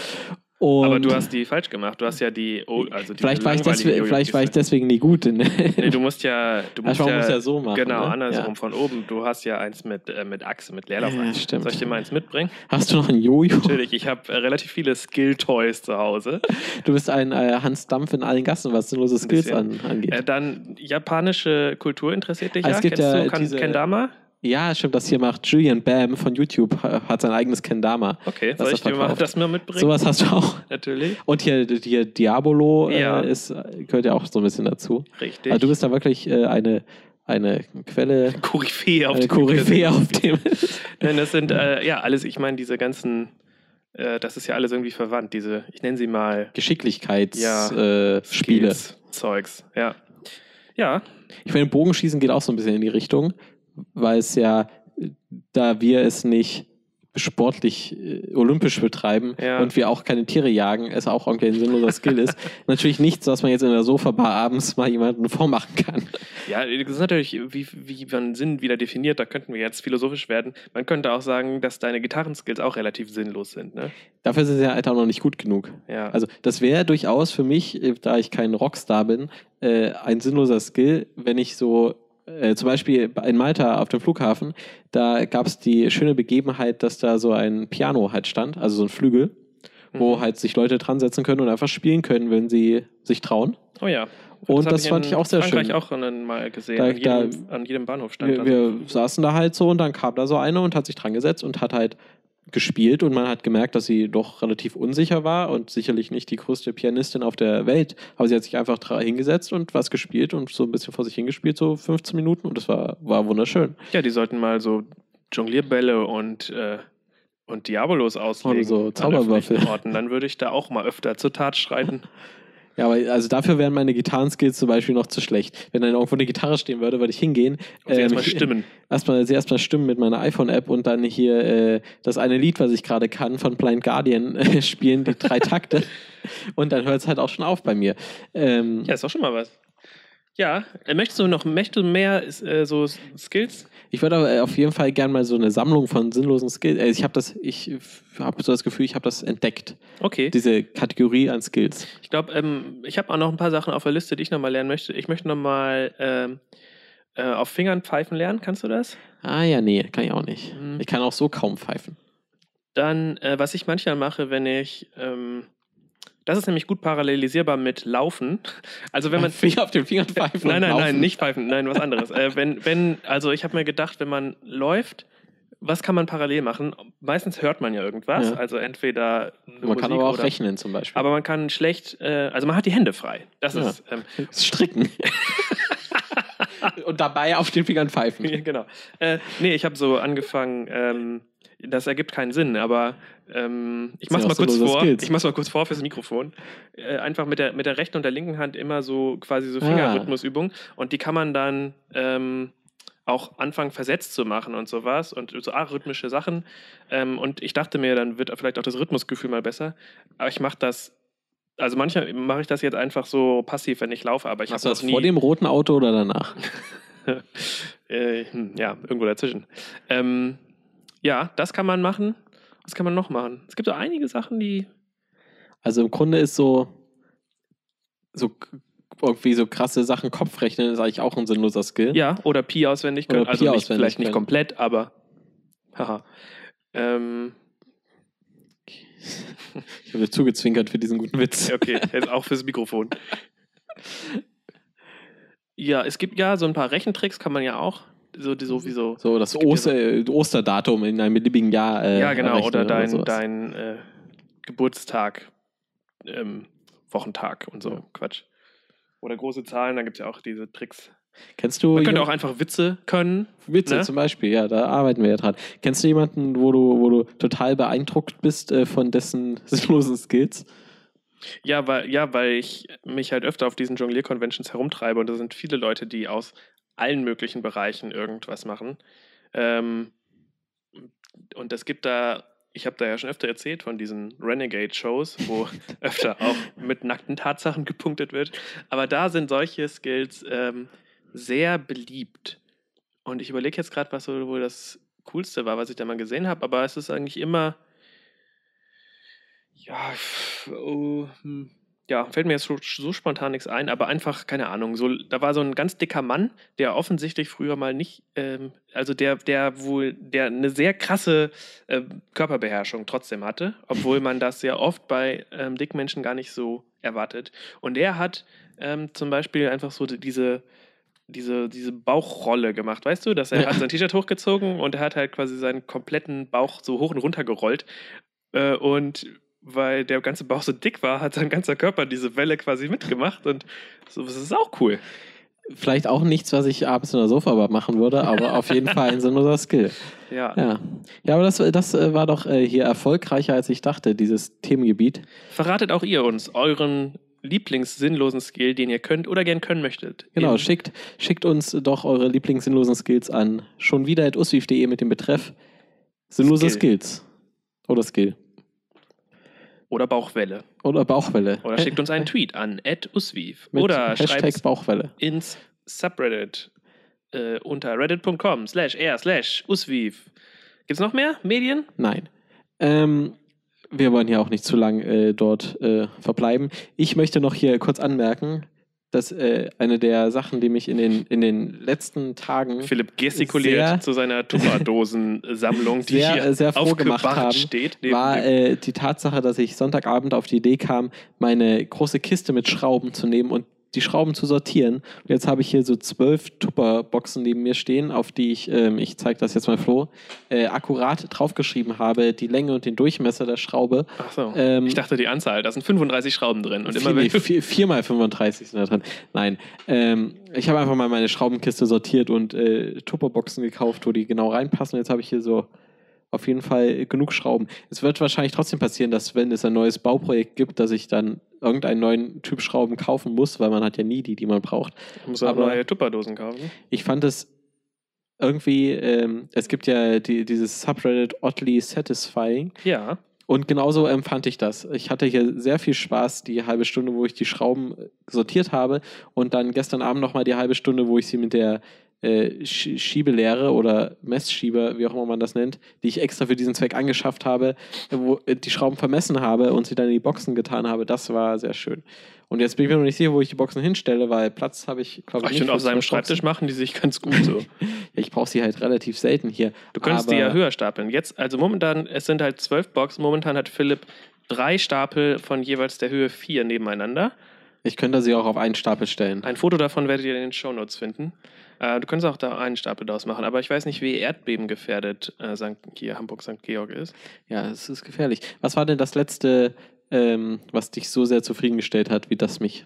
Und Aber du hast die falsch gemacht. Du hast ja die, oh, also die vielleicht, war ich langweilige deswegen, vielleicht war ich Jojo-Geste. deswegen nie gut. In Nee, du musst ja, du musst man ja, muss ja so machen. genau, ne? andersrum Ja. von oben. Du hast ja eins mit, äh, mit Achse, mit Leerlaufachse. Ja, stimmt. Soll ich dir mal eins mitbringen? Hast du noch ein Jojo? Natürlich, ich habe äh, relativ viele Skill-Toys zu Hause. Du bist ein äh, Hans Dampf in allen Gassen, was sinnlose Skills an, bisschen. angeht. Äh, dann japanische Kultur interessiert dich Ah, ja. es gibt Kennst ja du kan diese- Kendama? Ja, stimmt, das hier macht Julian Bam von YouTube, äh, hat sein eigenes Kendama. Okay, Was soll ich er dir mal verkauft. das mal mitbringen? Sowas hast du auch. Natürlich. Und hier, hier Diabolo äh, Ja. ist, gehört ja auch so ein bisschen dazu. Richtig. Also du bist da wirklich äh, eine, eine Quelle, Koryphäe auf eine dem Koryphäe auf dem. Nein, das sind äh, ja alles, ich meine, diese ganzen, äh, das ist ja alles irgendwie verwandt, diese, ich nenne sie mal Geschicklichkeitsspiele. Äh, Spiele. Skills, Zeugs. Ja. Ja, Ich finde, Bogenschießen geht auch so ein bisschen in die Richtung, weil es ja, da wir es nicht sportlich äh, olympisch betreiben Ja. und wir auch keine Tiere jagen, es auch irgendwie ein sinnloser Skill ist. Natürlich nichts, was man jetzt in der Sofabar abends mal jemanden vormachen kann. ja, das ist natürlich, wie, wie man Sinn wieder definiert, da könnten wir jetzt philosophisch werden. Man könnte auch sagen, dass deine Gitarrenskills auch relativ sinnlos sind, ne? Dafür sind sie ja halt auch noch nicht gut genug. Ja. Also das wäre durchaus für mich, äh, da ich kein Rockstar bin, äh, ein sinnloser Skill, wenn ich so äh, zum Beispiel in Malta auf dem Flughafen, da gab es die schöne Begebenheit, dass da so ein Piano halt stand, also so ein Flügel, wo Mhm. halt sich Leute dran setzen können und einfach spielen können, wenn sie sich trauen. Oh ja. Und hab das fand ich auch sehr Frankreich schön. auch dann mal gesehen. Da- an, jedem, an jedem Bahnhof stand Wir, da wir so. saßen da halt so und dann kam da so eine und hat sich dran gesetzt und hat halt gespielt und man hat gemerkt, dass sie doch relativ unsicher war und sicherlich nicht die größte Pianistin auf der Welt, aber sie hat sich einfach dra- hingesetzt und was gespielt und so ein bisschen vor sich hingespielt, so fünfzehn Minuten und das war, war wunderschön. Ja, die sollten mal so Jonglierbälle und, äh, und Diabolos auslegen. Und so an Zauberwürfel. öffentlichen Orten. Dann würde ich da auch mal öfter zur Tat schreiten. Ja, aber also dafür wären meine Gitarrenskills zum Beispiel noch zu schlecht. Wenn dann irgendwo eine Gitarre stehen würde, würde ich hingehen. Und sie ähm, erstmal stimmen. Erstmal, sie erstmal stimmen mit meiner iPhone-App und dann hier äh, das eine Lied, was ich gerade kann, von Blind Guardian äh, spielen, die drei Takte. Und dann hört es halt auch schon auf bei mir. Ähm, ja, ist doch schon mal was. Ja, möchtest du noch möchtest du mehr äh, so Skills? Ich würde aber auf jeden Fall gerne mal so eine Sammlung von sinnlosen Skills. Also ich habe das, ich habe so das Gefühl, ich habe das entdeckt. Okay. Diese Kategorie an Skills. Ich glaube, ähm, ich habe auch noch ein paar Sachen auf der Liste, die ich nochmal lernen möchte. Ich möchte nochmal ähm, äh, auf Fingern pfeifen lernen. Kannst du das? Ah ja, nee, kann ich auch nicht. Hm. Ich kann auch so kaum pfeifen. Dann, äh, was ich manchmal mache, wenn ich ähm, das ist nämlich gut parallelisierbar mit Laufen. Also wenn man Finger auf den Fingern pfeifen. Nein, nein, laufen. nein, nicht pfeifen, nein, was anderes. äh, wenn, wenn, also ich habe mir gedacht, wenn man läuft, was kann man parallel machen? Meistens hört man ja irgendwas, ja. Also entweder eine man Musik kann aber auch oder, rechnen zum Beispiel. Aber man kann schlecht, äh, also man hat die Hände frei. Das ja. ist ähm, das Stricken. Und dabei auf den Fingern pfeifen. Ja, genau. Äh, nee, ich habe so angefangen. Ähm, Das ergibt keinen Sinn, aber ähm, ich mach's mal kurz vor. Skills. Ich mach's mal kurz vor fürs Mikrofon. Äh, einfach mit der, mit der rechten und der linken Hand immer so quasi so Fingerrhythmusübungen. Ah. Und die kann man dann ähm, auch anfangen, versetzt zu machen und sowas. Und so arrhythmische Sachen. Ähm, und ich dachte mir, dann wird vielleicht auch das Rhythmusgefühl mal besser. Aber ich mache das. Also manchmal mache ich das jetzt einfach so passiv, wenn ich laufe. Aber ich Hast du das nie vor dem roten Auto oder danach? äh, ja, irgendwo dazwischen. Ähm. Ja, das kann man machen. Was kann man noch machen? Es gibt so einige Sachen, die... Also im Grunde ist so, so irgendwie so krasse Sachen, Kopfrechnen ist eigentlich auch ein sinnloser Skill. Ja, oder Pi auswendig können. Oder also Pi nicht, auswendig vielleicht können. Nicht komplett, aber... Haha. Ähm... Ich habe dir zugezwinkert für diesen guten Witz. Okay, jetzt auch fürs Mikrofon. Ja, es gibt ja so ein paar Rechentricks, kann man ja auch... So, sowieso. So, das Oster, Osterdatum in einem beliebigen Jahr. Äh, ja, genau. Oder dein, oder dein äh, Geburtstag, ähm, Wochentag und so. Ja. Quatsch. Oder große Zahlen, da gibt es ja auch diese Tricks. Kennst du. Man könnte auch einfach Witze können. Witze ne? Zum Beispiel, ja, da arbeiten wir ja dran. Kennst du jemanden, wo du, wo du total beeindruckt bist äh, von dessen sinnlosen Skills? Ja, weil, ja, weil ich mich halt öfter auf diesen Jonglier-Conventions herumtreibe und da sind viele Leute, die aus allen möglichen Bereichen irgendwas machen. Ähm, und es gibt da, ich habe da ja schon öfter erzählt von diesen Renegade-Shows, wo öfter auch mit nackten Tatsachen gepunktet wird. Aber da sind solche Skills ähm, sehr beliebt. Und ich überlege jetzt gerade, was so wohl das Coolste war, was ich da mal gesehen habe. Aber es ist eigentlich immer, ja, oh, hm. Ja, fällt mir jetzt so, so spontan nichts ein, aber einfach, keine Ahnung, so, da war so ein ganz dicker Mann, der offensichtlich früher mal nicht, ähm, also der, der wohl, der eine sehr krasse äh, Körperbeherrschung trotzdem hatte, obwohl man das sehr oft bei ähm, Dickmenschen gar nicht so erwartet. Und er hat ähm, zum Beispiel einfach so diese, diese, diese Bauchrolle gemacht, weißt du, dass er ja. hat sein T-Shirt hochgezogen und er hat halt quasi seinen kompletten Bauch so hoch und runter gerollt äh, und weil der ganze Bauch so dick war, hat sein ganzer Körper diese Welle quasi mitgemacht und so, das ist auch cool. Vielleicht auch nichts, was ich abends in der Sofa machen würde, aber auf jeden Fall ein sinnloser Skill. Ja. Ja, ja aber das, das war doch hier erfolgreicher, als ich dachte, dieses Themengebiet. Verratet auch ihr uns euren Lieblingssinnlosen Skill, den ihr könnt oder gern können möchtet. Genau, schickt, schickt uns doch eure Lieblingssinnlosen Skills an schon wieder at uswif punkt de mit dem Betreff sinnlose Skill. Skills. Oder Skill. Oder Bauchwelle. Oder Bauchwelle. Oder schickt uns einen Tweet an at uswif. Oder schreibt Bauchwelle ins Subreddit äh, unter reddit.com slash r slash uswif. Gibt's noch mehr Medien? Nein. Ähm, wir wollen ja auch nicht zu lang äh, dort äh, verbleiben. Ich möchte noch hier kurz anmerken, dass äh, eine der Sachen, die mich in den, in den letzten Tagen Philipp gestikuliert sehr, zu seiner Tupperdosensammlung, die sehr, hier sehr froh gemacht haben, steht, war äh, die Tatsache, dass ich Sonntagabend auf die Idee kam, meine große Kiste mit Schrauben zu nehmen und die Schrauben zu sortieren. Und jetzt habe ich hier so zwölf Tupperboxen neben mir stehen, auf die ich, ähm, ich zeige das jetzt mal Flo, äh, akkurat draufgeschrieben habe, die Länge und den Durchmesser der Schraube. Ach so, ähm, ich dachte die Anzahl, da sind fünfunddreißig Schrauben drin. Und immer vier, vier, vier mal fünfunddreißig sind da drin. Nein, ähm, ich habe einfach mal meine Schraubenkiste sortiert und äh, Tupperboxen gekauft, wo die genau reinpassen. Jetzt habe ich hier so auf jeden Fall genug Schrauben. Es wird wahrscheinlich trotzdem passieren, dass wenn es ein neues Bauprojekt gibt, dass ich dann irgendeinen neuen Typ Schrauben kaufen muss, weil man hat ja nie die, die man braucht. Du musst auch Aber neue Tupperdosen kaufen. Ich fand es irgendwie, ähm, es gibt ja die, dieses Subreddit Oddly Satisfying. Ja. Und genauso empfand ich das. Ich hatte hier sehr viel Spaß, die halbe Stunde, wo ich die Schrauben sortiert habe und dann gestern Abend nochmal die halbe Stunde, wo ich sie mit der äh, Schiebelehre oder Messschieber, wie auch immer man das nennt, die ich extra für diesen Zweck angeschafft habe, wo äh, die Schrauben vermessen habe und sie dann in die Boxen getan habe. Das war sehr schön. Und jetzt bin ich mir noch nicht sicher, wo ich die Boxen hinstelle, weil Platz habe ich, glaube ich, nicht. Und auf seinem Schreibtisch machen die sich ganz gut so. Ja, ich brauche sie halt relativ selten hier. Du könntest aber die ja höher stapeln. Jetzt, also momentan, es sind halt zwölf Boxen. Momentan hat Philipp drei Stapel von jeweils der Höhe vier nebeneinander. Ich könnte sie auch auf einen Stapel stellen. Ein Foto davon werdet ihr in den Shownotes finden. Äh, du könntest auch da einen Stapel daraus machen, aber ich weiß nicht, wie erdbebengefährdet äh, Sankt, hier Hamburg Sankt Georg ist. Ja, es ist gefährlich. Was war denn das letzte, ähm, was dich so sehr zufriedengestellt hat, wie das mich?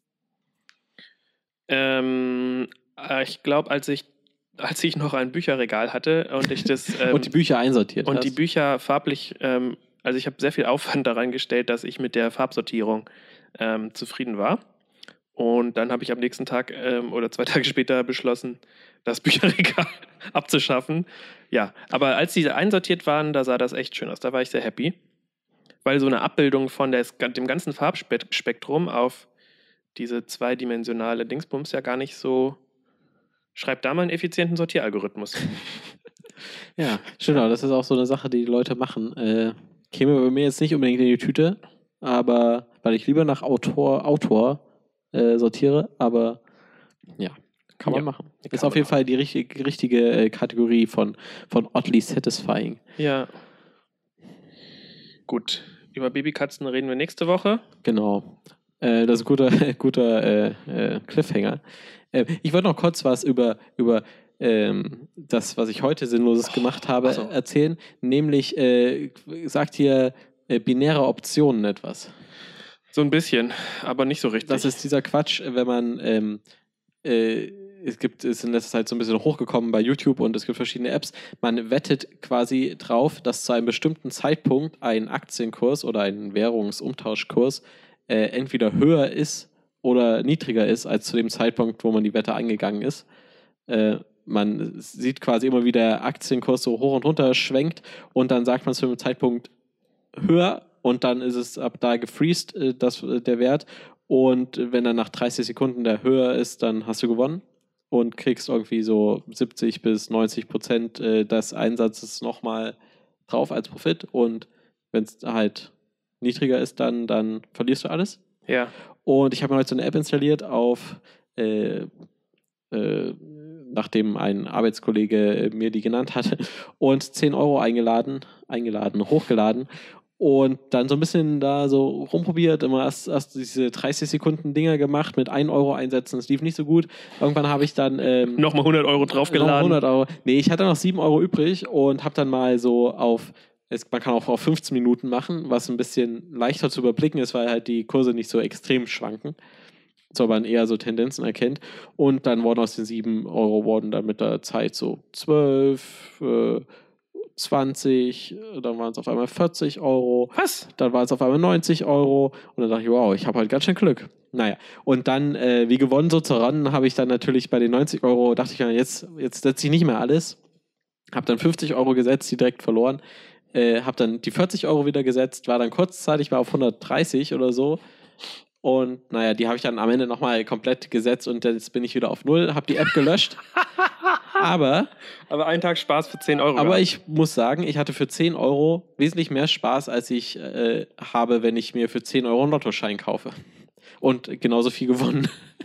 Ähm, äh, ich glaube, als ich, als ich noch ein Bücherregal hatte und ich das ähm, und die Bücher einsortiert und hast. die Bücher farblich, ähm, also ich habe sehr viel Aufwand da reingestellt, dass ich mit der Farbsortierung ähm, zufrieden war. Und dann habe ich am nächsten Tag ähm, oder zwei Tage später beschlossen, das Bücherregal abzuschaffen. Ja, aber als die einsortiert waren, da sah das echt schön aus. Da war ich sehr happy. Weil so eine Abbildung von der, dem ganzen Farbspektrum auf diese zweidimensionale Dingsbums ja gar nicht so. Schreibt da mal einen effizienten Sortieralgorithmus. Ja, stimmt, aber das ist auch so eine Sache, die die Leute machen. Äh, käme bei mir jetzt nicht unbedingt in die Tüte, aber weil ich lieber nach Autor, Autor äh, sortiere, aber ja, kann man Ja, machen. kann Ist man auf jeden machen. Fall die richtige, richtige äh, Kategorie von, von Oddly Satisfying. Ja. Gut, über Babykatzen reden wir nächste Woche. Genau. Äh, das ist ein guter, guter äh, äh, Cliffhanger. Äh, ich wollte noch kurz was über, über ähm, das, was ich heute Sinnloses Oh, gemacht habe, ach so. erzählen. Nämlich, äh, sagt hier äh, binäre Optionen etwas. So ein bisschen, aber nicht so richtig. Das ist dieser Quatsch, wenn man ähm, äh, es gibt, ist in letzter Zeit so ein bisschen hochgekommen bei YouTube und es gibt verschiedene Apps. Man wettet quasi drauf, dass zu einem bestimmten Zeitpunkt ein Aktienkurs oder ein Währungsumtauschkurs äh, entweder höher ist oder niedriger ist als zu dem Zeitpunkt, wo man die Wette eingegangen ist. Äh, man sieht quasi immer, wie der Aktienkurs so hoch und runter schwenkt und dann sagt man zu einem Zeitpunkt höher und dann ist es ab da gefreezed, äh, das, äh, der Wert. Und wenn dann nach dreißig Sekunden der höher ist, dann hast du gewonnen und kriegst irgendwie so siebzig bis neunzig Prozent äh, des Einsatzes nochmal drauf als Profit. Und wenn es halt niedriger ist, dann, dann verlierst du alles. Ja. Und ich habe mir heute so eine App installiert auf, äh, äh, nachdem ein Arbeitskollege mir die genannt hatte, und zehn Euro eingeladen, eingeladen, hochgeladen. Und dann so ein bisschen da so rumprobiert, immer erst, erst diese dreißig Sekunden Dinger gemacht mit ein Euro einsetzen, das lief nicht so gut. Irgendwann habe ich dann ähm, Nochmal hundert Euro draufgeladen. hundert Euro. Nee, ich hatte noch sieben Euro übrig und habe dann mal so auf, es, man kann auch auf fünfzehn Minuten machen, was ein bisschen leichter zu überblicken ist, weil halt die Kurse nicht so extrem schwanken. So man eher so Tendenzen erkennt. Und dann wurden aus den sieben Euro wurden dann mit der Zeit so zwölf, äh, zwanzig, dann waren es auf einmal vierzig Euro. Was? Dann waren es auf einmal neunzig Euro. Und dann dachte ich, wow, ich habe halt ganz schön Glück. Naja, und dann, äh, wie gewonnen so zu ran, habe ich dann natürlich bei den neunzig Euro, dachte ich, ja, jetzt, jetzt setze ich nicht mehr alles. Habe dann fünfzig Euro gesetzt, die direkt verloren. Äh, habe dann die vierzig Euro wieder gesetzt, war dann kurzzeitig, war auf hundertdreißig oder so. Und naja, die habe ich dann am Ende nochmal komplett gesetzt und jetzt bin ich wieder auf Null, habe die App gelöscht. aber Aber einen Tag Spaß für zehn Euro. aber gehabt. ich muss sagen, ich hatte für zehn Euro wesentlich mehr Spaß, als ich äh, habe, wenn ich mir für zehn Euro einen Lottoschein kaufe. Und genauso viel gewonnen.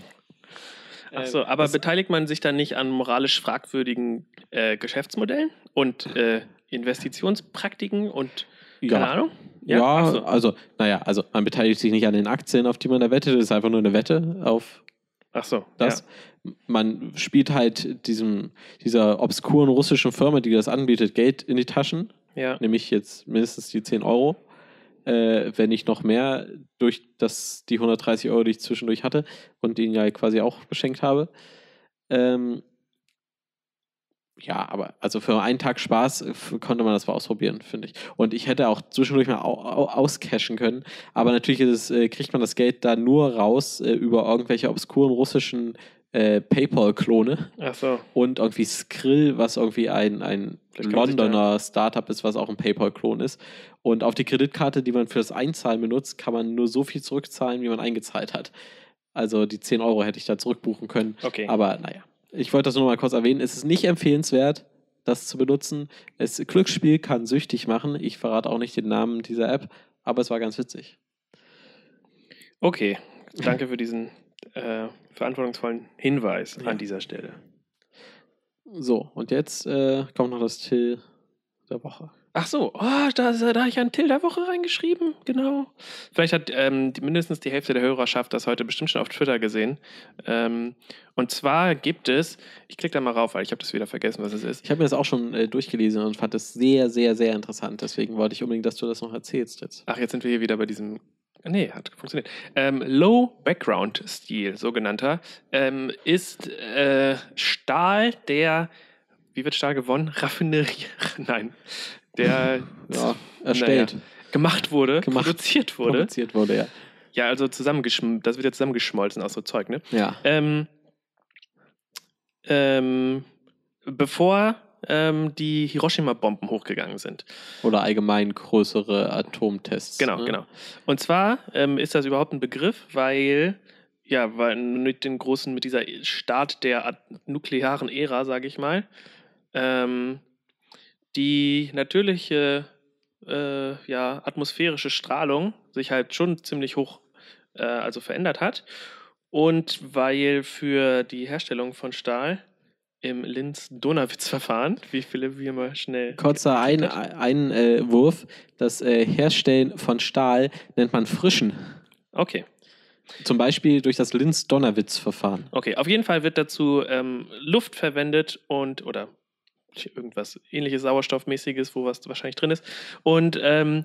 Ach so, aber beteiligt man sich dann nicht an moralisch fragwürdigen äh, Geschäftsmodellen und äh, Investitionspraktiken und keine Ja. Ahnung? Ja, Ach so. also, naja, also man beteiligt sich nicht an den Aktien, auf die man da wettet, das ist einfach nur eine Wette auf Ach so, das. ja. Man spielt halt diesem, dieser obskuren russischen Firma, die das anbietet, Geld in die Taschen, Ja. nämlich jetzt mindestens die zehn Euro, äh, wenn nicht noch mehr, durch das, die hundertdreißig Euro, die ich zwischendurch hatte und den ja quasi auch geschenkt habe. Ähm, Ja, aber also für einen Tag Spaß f- konnte man das mal ausprobieren, finde ich. Und ich hätte auch zwischendurch mal au au auscashen können. Aber natürlich ist es, äh, kriegt man das Geld da nur raus äh, über irgendwelche obskuren russischen äh, PayPal-Klone Ach so. und irgendwie Skrill, was irgendwie ein, ein Vielleicht kann man sich da- Londoner Startup ist, was auch ein PayPal-Klon ist. Und auf die Kreditkarte, die man für das Einzahlen benutzt, kann man nur so viel zurückzahlen, wie man eingezahlt hat. Also die zehn Euro hätte ich da zurückbuchen können. Okay. Aber naja, ich wollte das nur mal kurz erwähnen. Es ist nicht empfehlenswert, das zu benutzen. Es, Glücksspiel kann süchtig machen. Ich verrate auch nicht den Namen dieser App, aber es war ganz witzig. Okay, danke für diesen äh, verantwortungsvollen Hinweis Ja. an dieser Stelle. So, und jetzt äh, kommt noch das Till der Woche. Ach so, oh, da, da habe ich einen Till der Woche reingeschrieben, genau. Vielleicht hat ähm, die, mindestens die Hälfte der Hörerschaft das heute bestimmt schon auf Twitter gesehen. Ähm, und zwar gibt es, ich klicke da mal rauf, weil ich habe das wieder vergessen, was es ist. Ich habe mir das auch schon äh, durchgelesen und fand es sehr, sehr, sehr interessant. Deswegen wollte ich unbedingt, dass du das noch erzählst jetzt. Ach, jetzt sind wir hier wieder bei diesem. Nee, hat funktioniert. Ähm, Low Background Stil, sogenannter, ähm, ist äh, Stahl, der, wie wird Stahl gewonnen? Raffinerie. Nein. Der Ja, erstellt. naja, gemacht wurde, Gemacht. produziert wurde. Produziert wurde, ja. Ja, also zusammengeschm das wird ja zusammengeschmolzen aus so Zeug, ne? Ja. Ähm, ähm, bevor ähm, die Hiroshima-Bomben hochgegangen sind. Oder allgemein größere Atomtests. Genau, ne? genau. Und zwar ähm, ist das überhaupt ein Begriff, weil, ja, weil mit den großen, mit dieser Start der At- nuklearen Ära, sage ich mal, ähm, die natürliche, äh, ja, atmosphärische Strahlung sich halt schon ziemlich hoch, äh, also verändert hat. Und weil für die Herstellung von Stahl im Linz-Donawitz-Verfahren, wie Philipp wie immer schnell. Kurzer ein, Einwurf, das äh, Herstellen von Stahl nennt man Frischen. Okay. Zum Beispiel durch das Linz-Donawitz-Verfahren. Okay, auf jeden Fall wird dazu ähm, Luft verwendet und oder irgendwas ähnliches Sauerstoffmäßiges, wo was wahrscheinlich drin ist. Und ähm,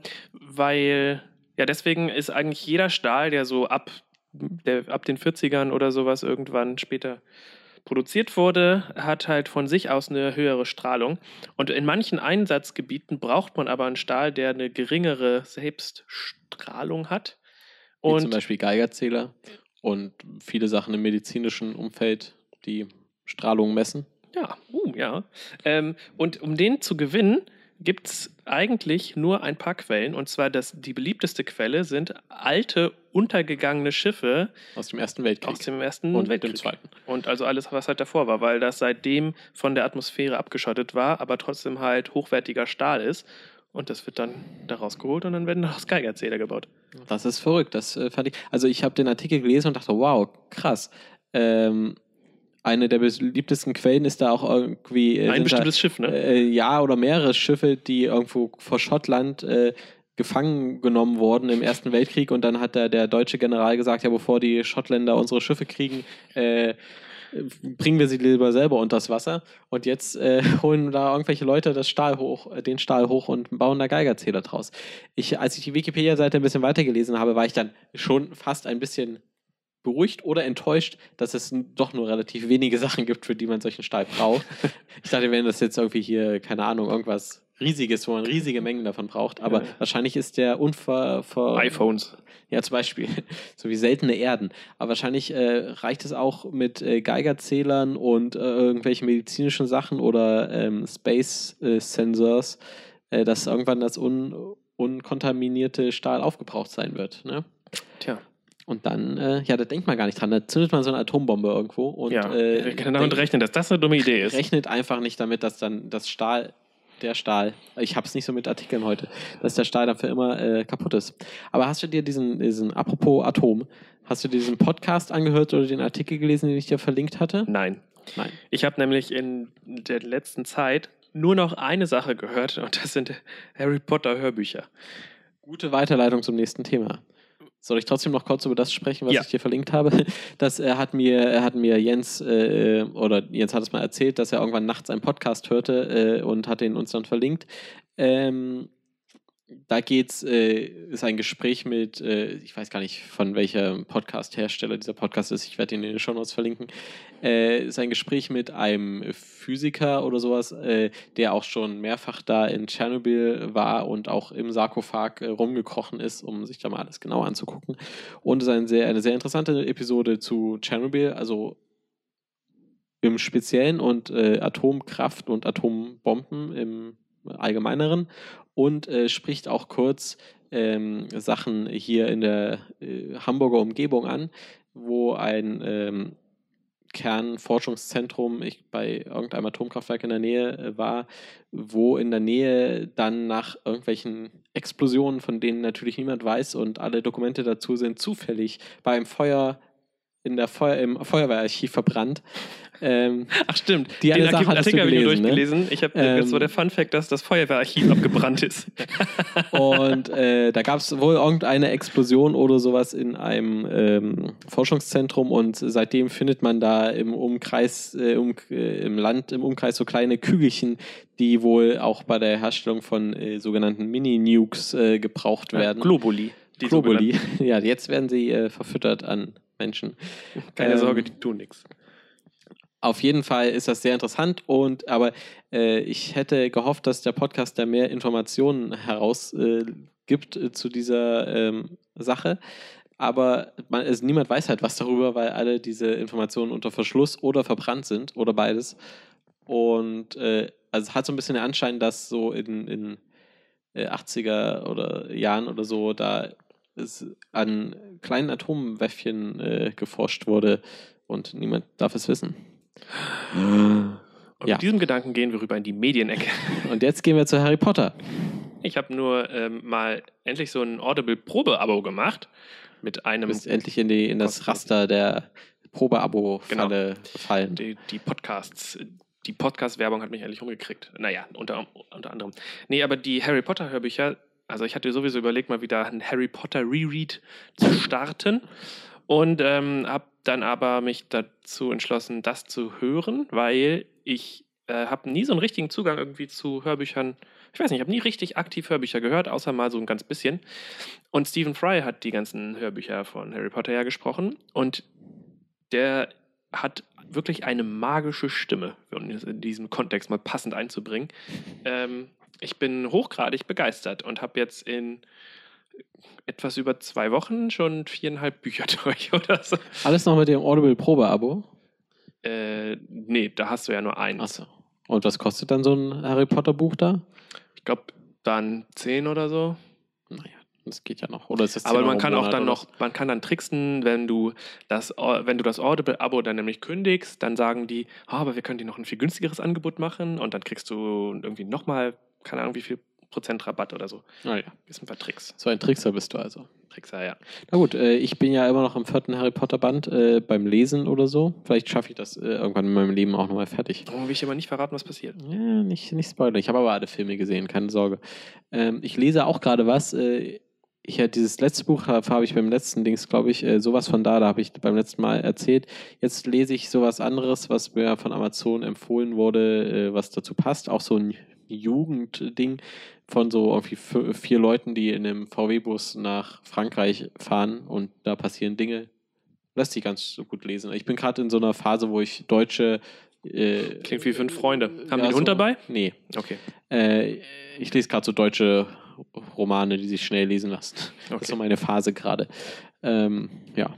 weil, ja, deswegen ist eigentlich jeder Stahl, der so ab, der, ab den vierzigern oder sowas irgendwann später produziert wurde, hat halt von sich aus eine höhere Strahlung. Und in manchen Einsatzgebieten braucht man aber einen Stahl, der eine geringere Selbststrahlung hat. Wie Und zum Beispiel Geigerzähler und viele Sachen im medizinischen Umfeld, die Strahlung messen. Ja, uh, ja. Ähm, und um den zu gewinnen, gibt es eigentlich nur ein paar Quellen. Und zwar das, die beliebteste Quelle sind alte, untergegangene Schiffe Aus dem Ersten Weltkrieg. aus dem Ersten und Weltkrieg. dem Zweiten. Und also alles, was halt davor war, weil das seitdem von der Atmosphäre abgeschottet war, aber trotzdem halt hochwertiger Stahl ist. Und das wird dann daraus geholt und dann werden daraus Geigerzähler gebaut. Das ist verrückt. Das äh, fand ich. Also ich habe den Artikel gelesen und dachte, wow, krass. Ähm, eine der beliebtesten Quellen ist da auch irgendwie. Äh, Ein sind bestimmtes da, Schiff, ne? Äh, ja, oder mehrere Schiffe, die irgendwo vor Schottland äh, gefangen genommen wurden im Ersten Weltkrieg. Und dann hat der, der deutsche General gesagt, ja, bevor die Schottländer unsere Schiffe kriegen, äh, bringen wir sie lieber selber unters Wasser. Und jetzt äh, holen da irgendwelche Leute das Stahl hoch, äh, den Stahl hoch und bauen da Geigerzähler draus. Ich, als ich die Wikipedia-Seite ein bisschen weitergelesen habe, war ich dann schon fast ein bisschen beruhigt oder enttäuscht, dass es n- doch nur relativ wenige Sachen gibt, für die man solchen Stahl braucht. Ich dachte, wenn das jetzt irgendwie hier, keine Ahnung, irgendwas Riesiges, wo man riesige Mengen davon braucht, aber Ja. wahrscheinlich ist der unver... ver- iPhones. Ja, zum Beispiel, so wie seltene Erden. Aber wahrscheinlich äh, reicht es auch mit äh, Geigerzählern und äh, irgendwelchen medizinischen Sachen oder ähm, Space-Sensors, äh, dass irgendwann das un unkontaminierte Stahl aufgebraucht sein wird. Ne? Tja. Und dann, äh, ja, da denkt man gar nicht dran. Da zündet man so eine Atombombe irgendwo und ja, äh, genau, und denkt- rechnen, dass das eine dumme Idee ist. rechnet einfach nicht damit, dass dann das Stahl, der Stahl, ich hab's nicht so mit Artikeln heute, dass der Stahl dann für immer äh, kaputt ist. Aber hast du dir diesen, diesen, apropos Atom, hast du dir diesen Podcast angehört oder den Artikel gelesen, den ich dir verlinkt hatte? Nein. Nein. Ich habe nämlich in der letzten Zeit nur noch eine Sache gehört und das sind Harry Potter Hörbücher. Gute Weiterleitung zum nächsten Thema. Soll ich trotzdem noch kurz über das sprechen, was Ja. ich dir verlinkt habe? Das äh, hat mir hat mir Jens äh, oder Jens hat es mal erzählt, dass er irgendwann nachts einen Podcast hörte äh, und hat den uns dann verlinkt. Ähm, da geht's, äh, ist ein Gespräch mit, äh, ich weiß gar nicht, von welchem Podcast-Hersteller dieser Podcast ist, ich werde ihn in den Shownotes verlinken, äh, ist ein Gespräch mit einem Physiker oder sowas, äh, der auch schon mehrfach da in Tschernobyl war und auch im Sarkophag äh, rumgekrochen ist, um sich da mal alles genau anzugucken. Und es ist ein sehr, eine sehr interessante Episode zu Tschernobyl, also im Speziellen und äh, Atomkraft und Atombomben im Allgemeineren. Und äh, spricht auch kurz ähm, Sachen hier in der äh, Hamburger Umgebung an, wo ein ähm, Kernforschungszentrum ich, bei irgendeinem Atomkraftwerk in der Nähe äh, war, wo in der Nähe dann nach irgendwelchen Explosionen, von denen natürlich niemand weiß und alle Dokumente dazu sind zufällig beim Feuer in der Feuer, im Feuerwehrarchiv verbrannt. Ähm, Ach stimmt, die eine den Sache Artikel habe ich nur gelesen, durchgelesen. Ne? Ich hab, Ähm, das war der Funfact, dass das Feuerwehrarchiv abgebrannt ist. Und äh, da gab es wohl irgendeine Explosion oder sowas in einem ähm, Forschungszentrum und seitdem findet man da im Umkreis, äh, um, äh, im Land, im Umkreis so kleine Kügelchen, die wohl auch bei der Herstellung von äh, sogenannten Mini-Nukes äh, gebraucht werden. Ja, Globuli. Die Globuli. Ja, jetzt werden sie äh, verfüttert an Menschen. Keine ähm, Sorge, die tun nichts. Auf jeden Fall ist das sehr interessant und aber äh, ich hätte gehofft, dass der Podcast da mehr Informationen herausgibt äh, äh, zu dieser ähm, Sache. Aber man, also niemand weiß halt was darüber, weil alle diese Informationen unter Verschluss oder verbrannt sind oder beides. Und äh, also es hat so ein bisschen den Anschein, dass so in, in äh, achtziger oder Jahren oder so da es an kleinen Atomwäffchen äh, geforscht wurde und niemand darf es wissen. Und Ja. mit diesem Gedanken gehen wir rüber in die Medienecke. Und jetzt gehen wir zu Harry Potter. Ich habe nur ähm, mal endlich so ein Audible-Probe-Abo gemacht mit einem... Du bist endlich in, die, in das Raster der Probe-Abo-Falle Genau. gefallen. Die, die Podcasts, die Podcast-Werbung hat mich endlich rumgekriegt. Naja, unter, unter anderem. Nee, aber die Harry Potter-Hörbücher, also ich hatte sowieso überlegt, mal wieder einen Harry Potter-Reread zu starten. Und ähm, habe dann aber mich dazu entschlossen, das zu hören, weil ich äh, habe nie so einen richtigen Zugang irgendwie zu Hörbüchern. Ich weiß nicht, ich habe nie richtig aktiv Hörbücher gehört, außer mal so ein ganz bisschen. Und Stephen Fry hat die ganzen Hörbücher von Harry Potter ja gesprochen. Und der hat wirklich eine magische Stimme, um es in diesem Kontext mal passend einzubringen. Ähm, ich bin hochgradig begeistert und habe jetzt in etwas über zwei Wochen schon viereinhalb Bücher durch oder so. Alles noch mit dem Audible-Probe-Abo? Äh, nee, da hast du ja nur eins. Achso. Und was kostet dann so ein Harry Potter-Buch da? Ich glaube, dann zehn oder so. Naja, das geht ja noch. Oder ist das Aber man kann auch dann noch, man kann dann tricksen, wenn du das, wenn du das Audible-Abo dann nämlich kündigst, dann sagen die, oh, aber wir können dir noch ein viel günstigeres Angebot machen und dann kriegst du irgendwie nochmal, keine Ahnung, wie viel Prozent Rabatt oder so. Ah ja. Ist ein paar Tricks. So ein Trickser bist du also. Trickser, ja. Na gut, äh, ich bin ja immer noch im vierten Harry Potter Band äh, beim Lesen oder so. Vielleicht schaffe ich das äh, irgendwann in meinem Leben auch nochmal fertig. Darum will ich aber nicht verraten, was passiert. Ja, nicht, nicht spoilern. Ich habe aber alle Filme gesehen, keine Sorge. Ähm, ich lese auch gerade was. Äh, ich hatte dieses letzte Buch, habe hab ich beim letzten Dings, glaube ich, äh, sowas von da, da habe ich beim letzten Mal erzählt. Jetzt lese ich sowas anderes, was mir von Amazon empfohlen wurde, äh, was dazu passt. Auch so ein Jugendding von so irgendwie f- vier Leuten, die in einem V W-Bus nach Frankreich fahren und da passieren Dinge. Lässt sich ganz so gut lesen. Ich bin gerade in so einer Phase, wo ich deutsche äh, Klingt wie fünf Freunde. Haben ja, die einen so, Hund dabei? Nee. Okay. Äh, ich lese gerade so deutsche Romane, die sich schnell lesen lassen. Okay. Das ist so meine Phase gerade. Ähm, ja.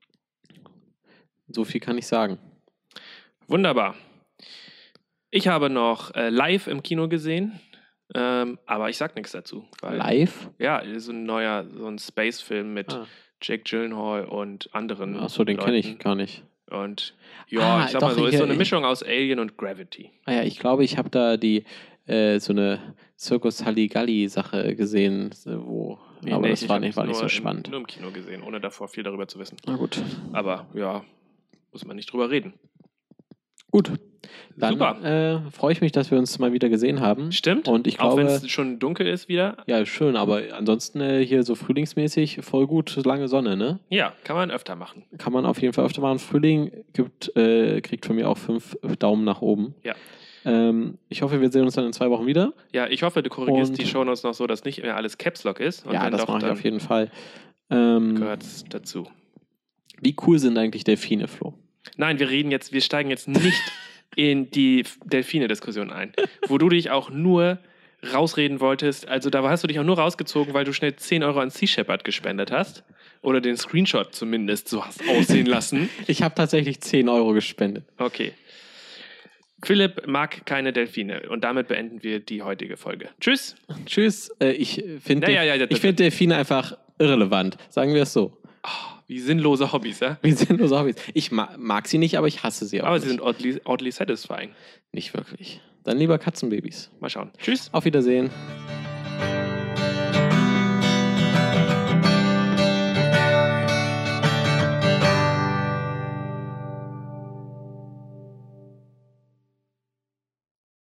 So viel kann ich sagen. Wunderbar. Ich habe noch äh, live im Kino gesehen, ähm, aber ich sag nichts dazu. Weil, Live? Ja, so ein neuer, so ein Space-Film mit Ah. Jake Gyllenhaal und anderen. Achso, den kenne ich Leuten. gar nicht. Und ja, Ah, ich sag doch, mal so, ist hier- so eine Mischung aus Alien und Gravity. Ah ja, ich glaube, ich habe da die äh, so eine Circus Halligalli-Sache gesehen, wo. Nee, aber nee, das ich war hab nicht, war nicht so nur spannend. Im, nur im Kino gesehen, ohne davor viel darüber zu wissen. Na gut. Aber ja, muss man nicht drüber reden. Gut. Dann Super. äh, freue ich mich, dass wir uns mal wieder gesehen haben. Stimmt. Und ich Auch wenn glaube. es schon dunkel ist wieder. Ja, schön, aber ansonsten äh, hier so frühlingsmäßig voll gut, lange Sonne, ne? Ja, kann man öfter machen. Kann man auf jeden Fall öfter machen. Frühling gibt, äh, kriegt von mir auch fünf Daumen nach oben. Ja. Ähm, ich hoffe, wir sehen uns dann in zwei Wochen wieder. Ja, ich hoffe, du korrigierst Und- die Shownotes noch so, dass nicht mehr alles Caps Lock ist. Und Ja, wenn das doch, mache ich dann auf jeden Fall. Ähm, gehört es dazu. wie cool sind eigentlich Delfine, Flo? Nein, wir reden jetzt, wir steigen jetzt nicht in die Delfine-Diskussion ein, wo du dich auch nur rausreden wolltest. Also da hast du dich auch nur rausgezogen, weil du schnell zehn Euro an Sea Shepherd gespendet hast. Oder den Screenshot zumindest so hast aussehen lassen. Ich habe tatsächlich zehn Euro gespendet. Okay. Philipp mag keine Delfine und damit beenden wir die heutige Folge. Tschüss. Tschüss. Äh, ich finde Ja, ja, ja, ich find Delfine einfach irrelevant. Sagen wir es so. Oh, wie sinnlose Hobbys, ja? Wie sinnlose Hobbys. Ich ma mag sie nicht, aber ich hasse sie auch Aber nicht. sie sind oddly, oddly satisfying. Nicht wirklich. Dann lieber Katzenbabys. Mal schauen. Tschüss. Auf Wiedersehen.